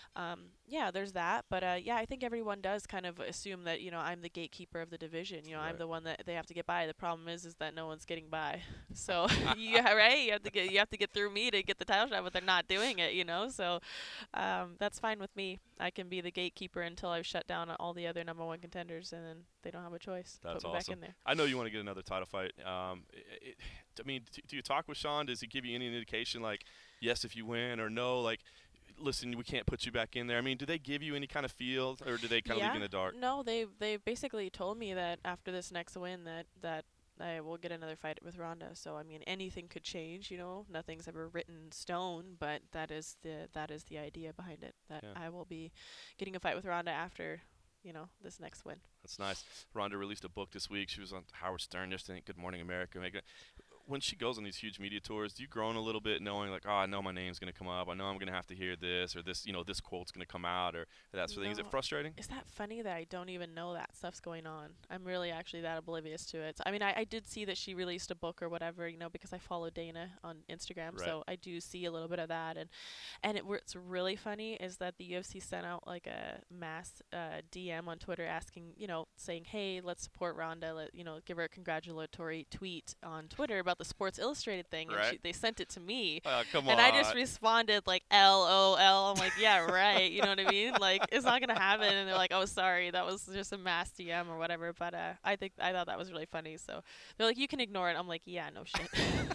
yeah, there's that. But yeah, I think everyone does kind of assume that, you know, I'm the gatekeeper of the division. You know, I'm the one that they have to get by. The problem is that no one's getting by. So yeah, right. You have to get through me to get the title shot, but they're not doing it. You know, so that's fine with me. I can be the gatekeeper until I've shut down all the other number one contenders, and then they don't have a choice. That's Put me awesome. back in there. I know you want to get another title fight. I mean, do you talk with Sean? Does he give you any indication, like, yes if you win, or no, like, listen, we can't put you back in there? I mean, do they give you any kind of feel, or do they kind of leave you in the dark? No, they basically told me that after this next win that I will get another fight with Ronda. So I mean, anything could change. You know, nothing's ever written in stone, but that is the idea behind it. That I will be getting a fight with Ronda after, you know, this next win. That's nice. Ronda released a book this week. She was on Howard Stern yesterday. Good Morning America. When she goes on these huge media tours, do you groan a little bit knowing, like, oh, I know my name's going to come up. I know I'm going to have to hear this, or this, you know, this quote's going to come out, or that sort of thing. Is it frustrating? Is that funny that I don't even know that stuff's going on? I'm really actually that oblivious to it. I mean, I did see that she released a book or whatever, you know, because I follow Dana on Instagram, so I do see a little bit of that. And what's really funny is that the UFC sent out, like, a mass DM on Twitter asking, you know, saying, hey, let's support Ronda, you know, give her a congratulatory tweet on Twitter about the Sports Illustrated thing, and they sent it to me. Come on. And I just responded, like, LOL. I'm like, yeah, right. You know what I mean? Like, it's not going to happen. And they're like, oh, sorry, that was just a mass DM or whatever. But I thought that was really funny. So they're like, you can ignore it. I'm like, yeah, no shit.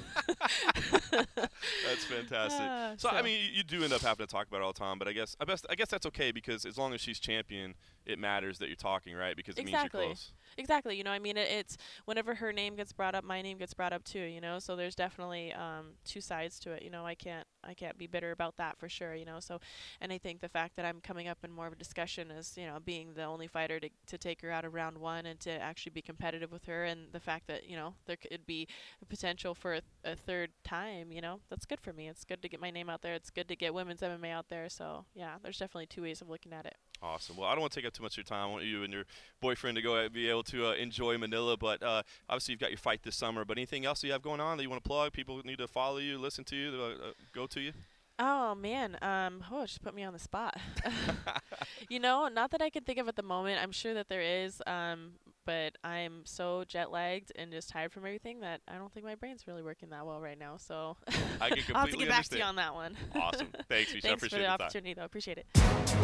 That's fantastic. So I mean, you do end up having to talk about it all the time, but I guess that's okay, because as long as she's champion, it matters that you're talking, right? Because it means you're close. Exactly. You know, I mean, it's whenever her name gets brought up, my name gets brought up too, you know? So there's definitely two sides to it. You know, I can't be bitter about that for sure, you know? So, and I think the fact that I'm coming up in more of a discussion as, you know, being the only fighter to take her out of round one and to actually be competitive with her, and the fact that, you know, there could be a potential for a third time, you know, that's good for me. It's good to get my name out there. It's good to get women's MMA out there. So, yeah, there's definitely two ways of looking at it. Awesome. Well, I don't want to take up too much of your time. I want you and your boyfriend to go be able to enjoy Manila. But obviously, you've got your fight this summer. But anything else you have going on that you want to plug? People need to follow you, listen to you, go to you? Oh, man. Just put me on the spot. You know, not that I can think of at the moment. I'm sure that there is. But I'm so jet-lagged and just tired from everything that I don't think my brain's really working that well right now. So I can completely I'll have to get back understand. to you on that one. Awesome. Thanks, Misha. Thanks I appreciate for the time. opportunity, though. Appreciate it.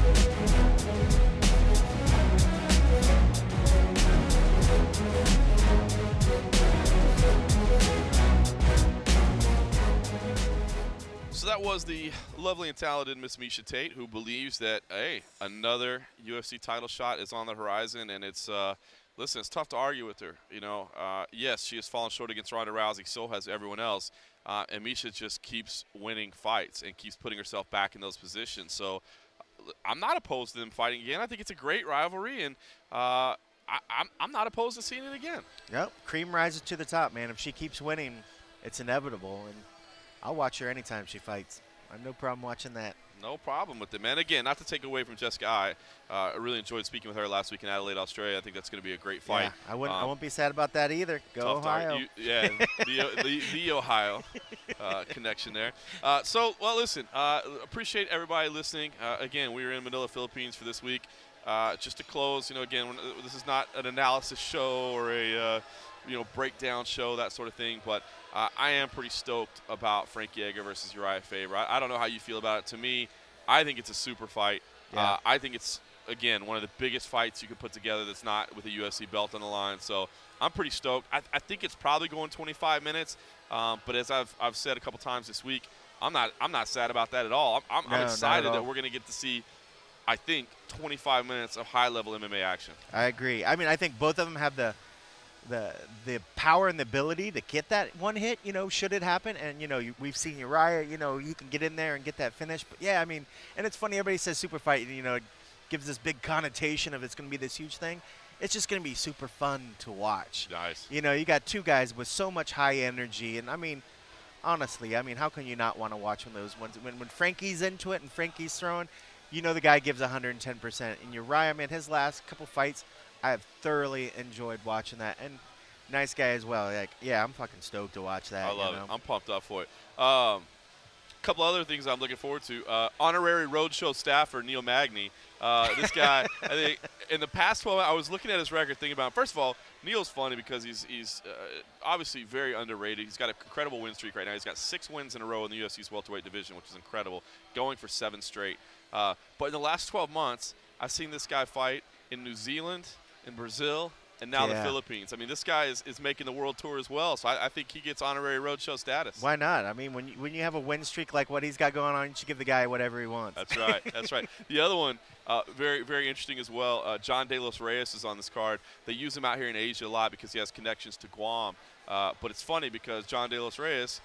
So that was the lovely and talented Miss Misha Tate, who believes that, hey, another UFC title shot is on the horizon, and it's listen, it's tough to argue with her. You know, yes, she has fallen short against Ronda Rousey, so has everyone else, and Misha just keeps winning fights and keeps putting herself back in those positions. So I'm not opposed to them fighting again. I think it's a great rivalry, and I'm not opposed to seeing it again. Yep, cream rises to the top, man. If she keeps winning, it's inevitable, and I'll watch her anytime she fights. I have no problem watching that. No problem with it, man. Again, not to take away from Jessica Eye. I really enjoyed speaking with her last week in Adelaide, Australia. I think that's going to be a great fight. Yeah, I won't be sad about that either. Go Ohio. The Ohio connection there. Well, listen, appreciate everybody listening. Again, we were in Manila, Philippines for this week. Just to close, you know, again, this is not an analysis show or a breakdown show, that sort of thing, but I am pretty stoked about Frankie Edgar versus Uriah Faber. I don't know how you feel about it. To me, I think it's a super fight. Yeah. I think it's, again, one of the biggest fights you could put together that's not with a UFC belt on the line. So I'm pretty stoked. I think it's probably going 25 minutes, but as I've said a couple times this week, I'm not sad about that at all. I'm excited that we're going to get to see, I think, 25 minutes of high-level MMA action. I agree. I mean, I think both of them have the power and the ability to get that one hit, you know, should it happen. And, you know, we've seen Uriah, you know, you can get in there and get that finish. But, yeah, I mean, and it's funny, everybody says super fight, you know, gives this big connotation of it's going to be this huge thing. It's just going to be super fun to watch. Nice. You know, you got two guys with so much high energy, and I mean, honestly, how can you not want to watch one of those ones? When Frankie's into it and Frankie's throwing, you know the guy gives 110%. And Uriah, man, his last couple fights, I have thoroughly enjoyed watching that. And nice guy as well. Like, yeah, I'm fucking stoked to watch that. I love you know? it. I'm pumped up for it. Couple other things I'm looking forward to. Honorary Roadshow staffer Neil Magny. This guy, I think, in the past 12 I was looking at his record, thinking about him. First of all, Neil's funny because he's obviously very underrated. He's got an incredible win streak right now. He's got 6 wins in a row in the UFC's welterweight division, which is incredible, going for 7 straight. But in the last 12 months, I've seen this guy fight in New Zealand, in Brazil, and now the Philippines. I mean, this guy is making the world tour as well, so I think he gets honorary roadshow status. Why not? I mean, when you have a win streak like what he's got going on, you should give the guy whatever he wants. That's right. That's right. The other one, very, very interesting as well, John De Los Reyes is on this card. They use him out here in Asia a lot because he has connections to Guam. But it's funny because John De Los Reyes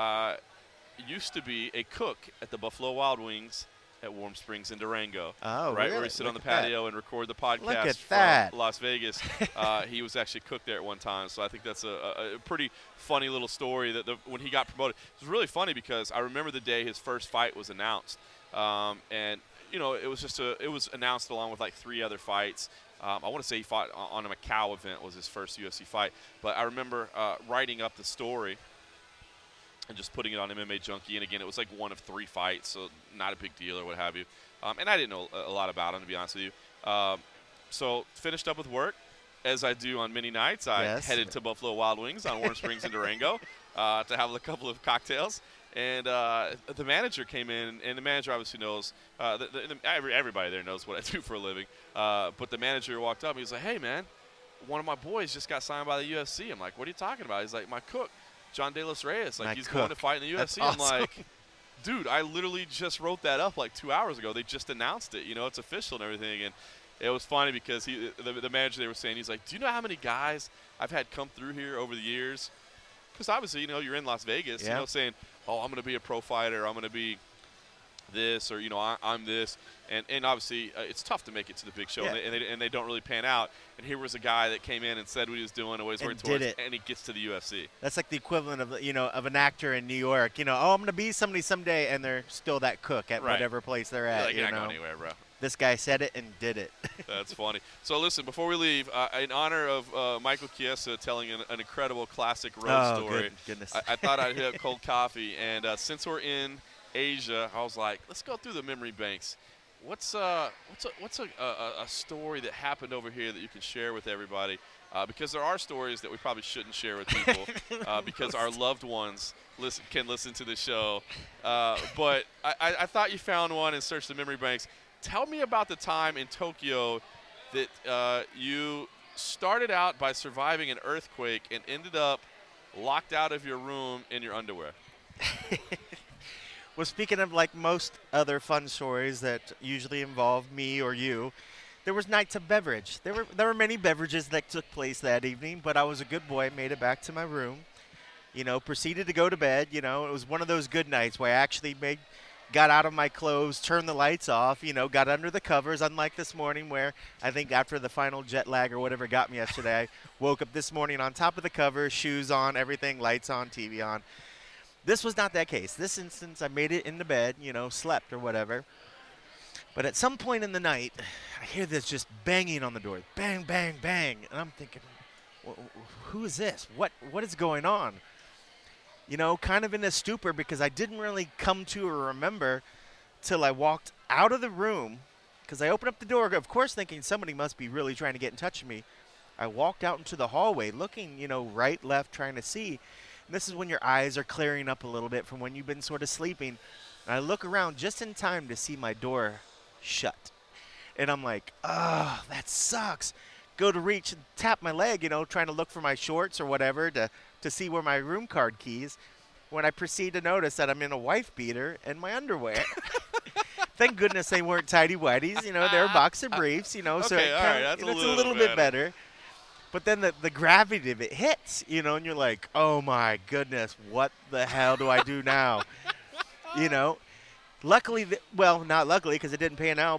used to be a cook at the Buffalo Wild Wings at Warm Springs in Durango. Oh, right, really? where we sit on the patio and record the podcast from Las Vegas. He was actually cooked there at one time, so I think that's a pretty funny little story that when he got promoted. It was really funny because I remember the day his first fight was announced, and you know it was announced along with like 3 other fights. I want to say he fought on a Macau event was his first UFC fight, but I remember writing up the story and just putting it on MMA Junkie. And, again, it was like 1 of 3 fights, so not a big deal or what have you. And I didn't know a lot about him, to be honest with you. So finished up with work, as I do on many nights. I headed to Buffalo Wild Wings on Warm Springs in Durango to have a couple of cocktails. And the manager came in, and the manager obviously knows. Everybody there knows what I do for a living. But the manager walked up, and he was like, hey, man, one of my boys just got signed by the UFC. I'm like, what are you talking about? He's like, my cook. John De Los Reyes, like he's going to fight in the UFC. That's awesome. I'm like, dude, I literally just wrote that up like 2 hours ago. They just announced it. You know, it's official and everything. And it was funny because the manager, they were saying, he's like, do you know how many guys I've had come through here over the years? Because obviously, you know, you're in Las Vegas, you know, saying, oh, I'm going to be a pro fighter. I'm going to be this, or, you know, I'm this. And obviously, it's tough to make it to the big show, and they don't really pan out. And here was a guy that came in and said what he was doing and what he was working towards, and he gets to the UFC. That's like the equivalent of, you know, of an actor in New York. You know, oh, I'm going to be somebody someday, and they're still that cook at whatever place they're at. You're not going anywhere, bro. This guy said it and did it. That's funny. So, listen, before we leave, in honor of Michael Chiesa telling an incredible classic road story, goodness. I thought I'd hit up Cold Coffee. And since we're in Asia, I was like, let's go through the memory banks. What's a story that happened over here that you can share with everybody? Because there are stories that we probably shouldn't share with people because our loved ones can listen to the show. But I thought you found one and searched the memory banks. Tell me about the time in Tokyo that you started out by surviving an earthquake and ended up locked out of your room in your underwear. Well, speaking of like most other fun stories that usually involve me or you, there was nights of beverage. There were many beverages that took place that evening, but I was a good boy, made it back to my room, you know, proceeded to go to bed. You know, it was one of those good nights where I actually got out of my clothes, turned the lights off, you know, got under the covers, unlike this morning where I think after the final jet lag or whatever got me yesterday, I woke up this morning on top of the covers, shoes on, everything, lights on, TV on. This was not that case. This instance, I made it into bed, you know, slept or whatever. But at some point in the night, I hear this just banging on the door. Bang, bang, bang. And I'm thinking, who is this? What is going on? You know, kind of in a stupor because I didn't really come to or remember till I walked out of the room because I opened up the door, of course, thinking somebody must be really trying to get in touch with me. I walked out into the hallway looking, you know, right, left, trying to see. And this is when your eyes are clearing up a little bit from when you've been sort of sleeping. And I look around just in time to see my door shut. And I'm like, oh, that sucks. Go to reach and tap my leg, you know, trying to look for my shorts or whatever to see where my room card keys, when I proceed to notice that I'm in a wife beater and my underwear. Thank goodness they weren't tidy whities, you know, they were boxer briefs, you know, so okay, all right, that's it's a little bit better. But then the gravity of it hits, you know, and you're like, oh, my goodness, what the hell do I do now? You know, luckily, well, not luckily because it didn't pan out, but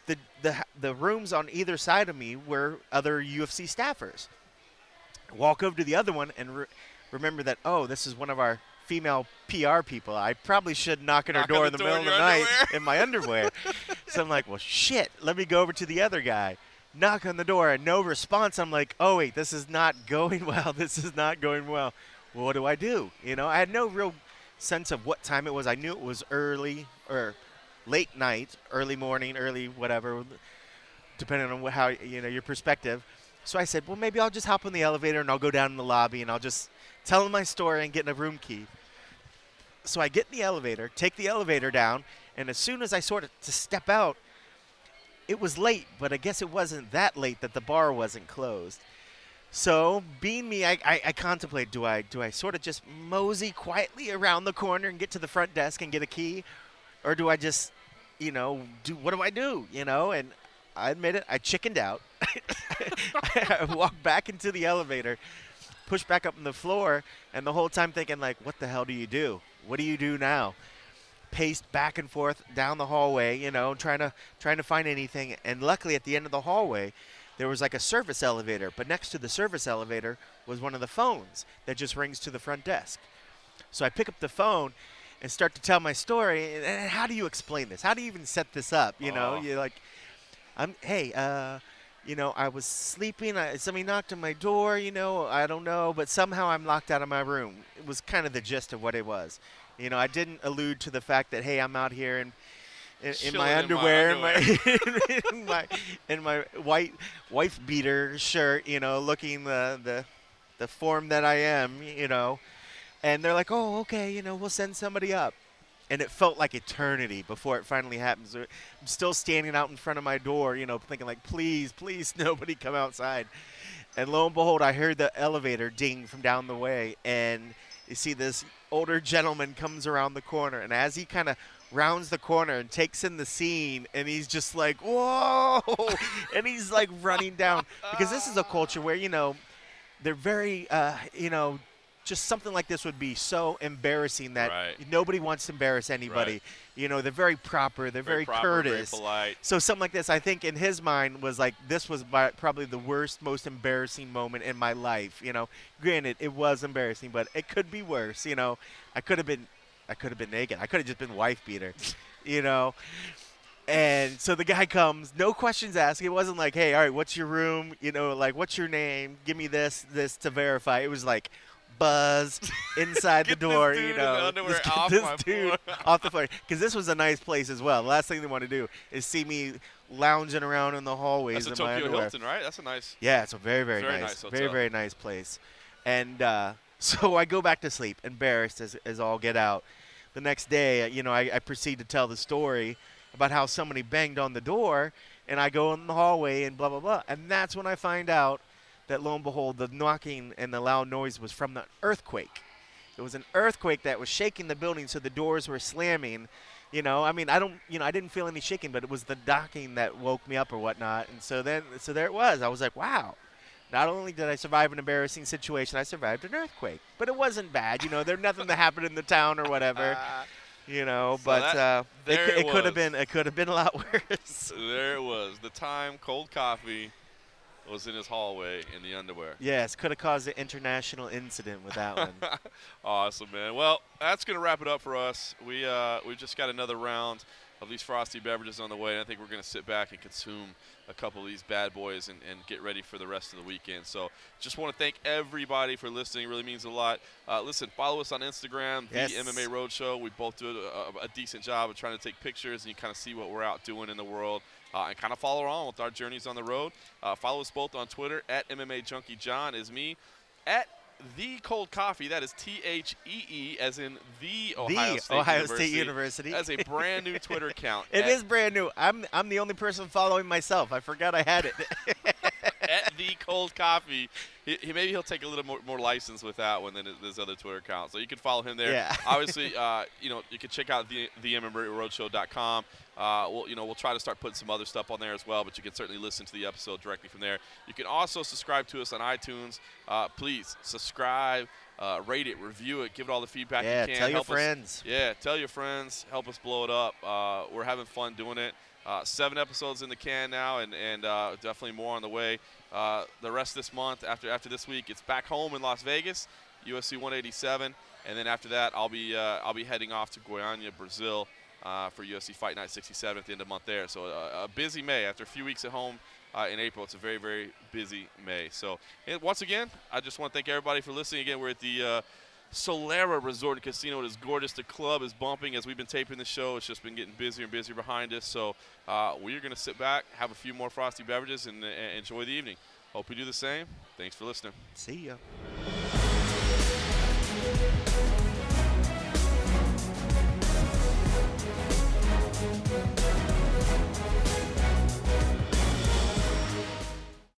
the rooms on either side of me were other UFC staffers. Walk over to the other one and remember that, oh, this is one of our female PR people. I probably should knock on her door in the middle of the night in my underwear. So I'm like, well, shit, let me go over to the other guy. Knock on the door and no response. I'm like, oh, wait, this is not going well. This is not going well. Well, what do I do? You know, I had no real sense of what time it was. I knew it was early or late night, early morning, early whatever, depending on how, you know, your perspective. So I said, well, maybe I'll just hop in the elevator and I'll go down in the lobby and I'll just tell them my story and get a room key. So I get in the elevator, take the elevator down, and as soon as I sort of to step out, it was late, but I guess it wasn't that late that the bar wasn't closed. So, being me, I contemplate, do I sort of just mosey quietly around the corner and get to the front desk and get a key? Or do I just, you know, what do I do, you know? And I admit it, I chickened out. I walked back into the elevator, pushed back up on the floor, and the whole time thinking, like, what the hell do you do? What do you do now? Paced back and forth down the hallway, you know, trying to find anything. And luckily, at the end of the hallway, there was like a service elevator. But next to the service elevator was one of the phones that just rings to the front desk. So I pick up the phone and start to tell my story. And how do you explain this? How do you even set this up? You know, you're like, you know, I was sleeping. Somebody knocked on my door, you know, I don't know. But somehow I'm locked out of my room. It was kind of the gist of what it was. You know, I didn't allude to the fact that, hey, I'm out here in my underwear, in my white wife beater shirt, you know, looking the form that I am, you know. And they're like, oh, okay, you know, we'll send somebody up. And it felt like eternity before it finally happened. So I'm still standing out in front of my door, you know, thinking like, please, please, nobody come outside. And lo and behold, I heard the elevator ding from down the way, and you see this older gentleman comes around the corner, and as he kind of rounds the corner and takes in the scene, and he's just like, whoa, and he's like running down, because this is a culture where, you know, they're very, you know, just something like this would be so embarrassing that nobody wants to embarrass anybody. Right. You know, they're very proper, they're very courteous. Very polite. So something like this, I think in his mind was like, this was probably the worst, most embarrassing moment in my life. You know, granted, it was embarrassing, but it could be worse. You know, I could have been naked. I could have just been wife beater, you know. And so the guy comes, no questions asked. It wasn't like, hey, all right, what's your room? You know, like, what's your name? Give me this to verify. It was like, buzz inside the door, you know. Off the floor. Because this was a nice place as well. The last thing they want to do is see me lounging around in the hallways in my underwear. That's a Tokyo Hilton, right? That's a nice. Yeah, it's a very, very nice very, very nice place. And so I go back to sleep, embarrassed as all get out. The next day, you know, I proceed to tell the story about how somebody banged on the door, and I go in the hallway and blah, blah, blah. And that's when I find out that, lo and behold, the knocking and the loud noise was from the earthquake. It was an earthquake that was shaking the building, so the doors were slamming. You know, I mean, I didn't feel any shaking, but it was the knocking that woke me up or whatnot. And so there it was. I was like, wow. Not only did I survive an embarrassing situation, I survived an earthquake. But it wasn't bad. You know, there's nothing that happened in the town or whatever. You know, but it could have been a lot worse. There it was. The time cold coffee was in his hallway in the underwear. Yes, could have caused an international incident with that one. Awesome, man. Well, that's going to wrap it up for us. We've just got another round of these frosty beverages on the way, and I think we're going to sit back and consume a couple of these bad boys and get ready for the rest of the weekend. So just want to thank everybody for listening. It really means a lot. Listen, follow us on Instagram, yes. The MMA Roadshow. We both do a decent job of trying to take pictures, and you kind of see what we're out doing in the world. And kind of follow on with our journeys on the road. Follow us both on Twitter. At MMA Junkie John is me. At The Cold Coffee, that is THEE, as in the Ohio State University. That's a brand new Twitter account. It is brand new. I'm the only person following myself. I forgot I had it. At The Cold Coffee. Maybe he'll take a little more license with that one than his other Twitter account. So you can follow him there. Yeah. Obviously, you can check out the MMARoadshow.com. We'll try to start putting some other stuff on there as well, but you can certainly listen to the episode directly from there. You can also subscribe to us on iTunes. Please subscribe, rate it, review it, give it all the feedback you can. Tell your friends. Tell your friends. Help us blow it up. We're having fun doing it. 7 episodes in the can now, and definitely more on the way. The rest of this month, after this week, it's back home in Las Vegas, UFC 187, and then after that, I'll be heading off to Goiânia, Brazil, for UFC Fight Night 67 at the end of the month there. So a busy May. After a few weeks at home in April, it's a very, very busy May. So once again, I just want to thank everybody for listening. Again, we're at the Solera Resort and Casino. It is gorgeous. The club is bumping as we've been taping the show. It's just been getting busier and busier behind us. So we're going to sit back, have a few more frosty beverages, and enjoy the evening. Hope you do the same. Thanks for listening. See ya.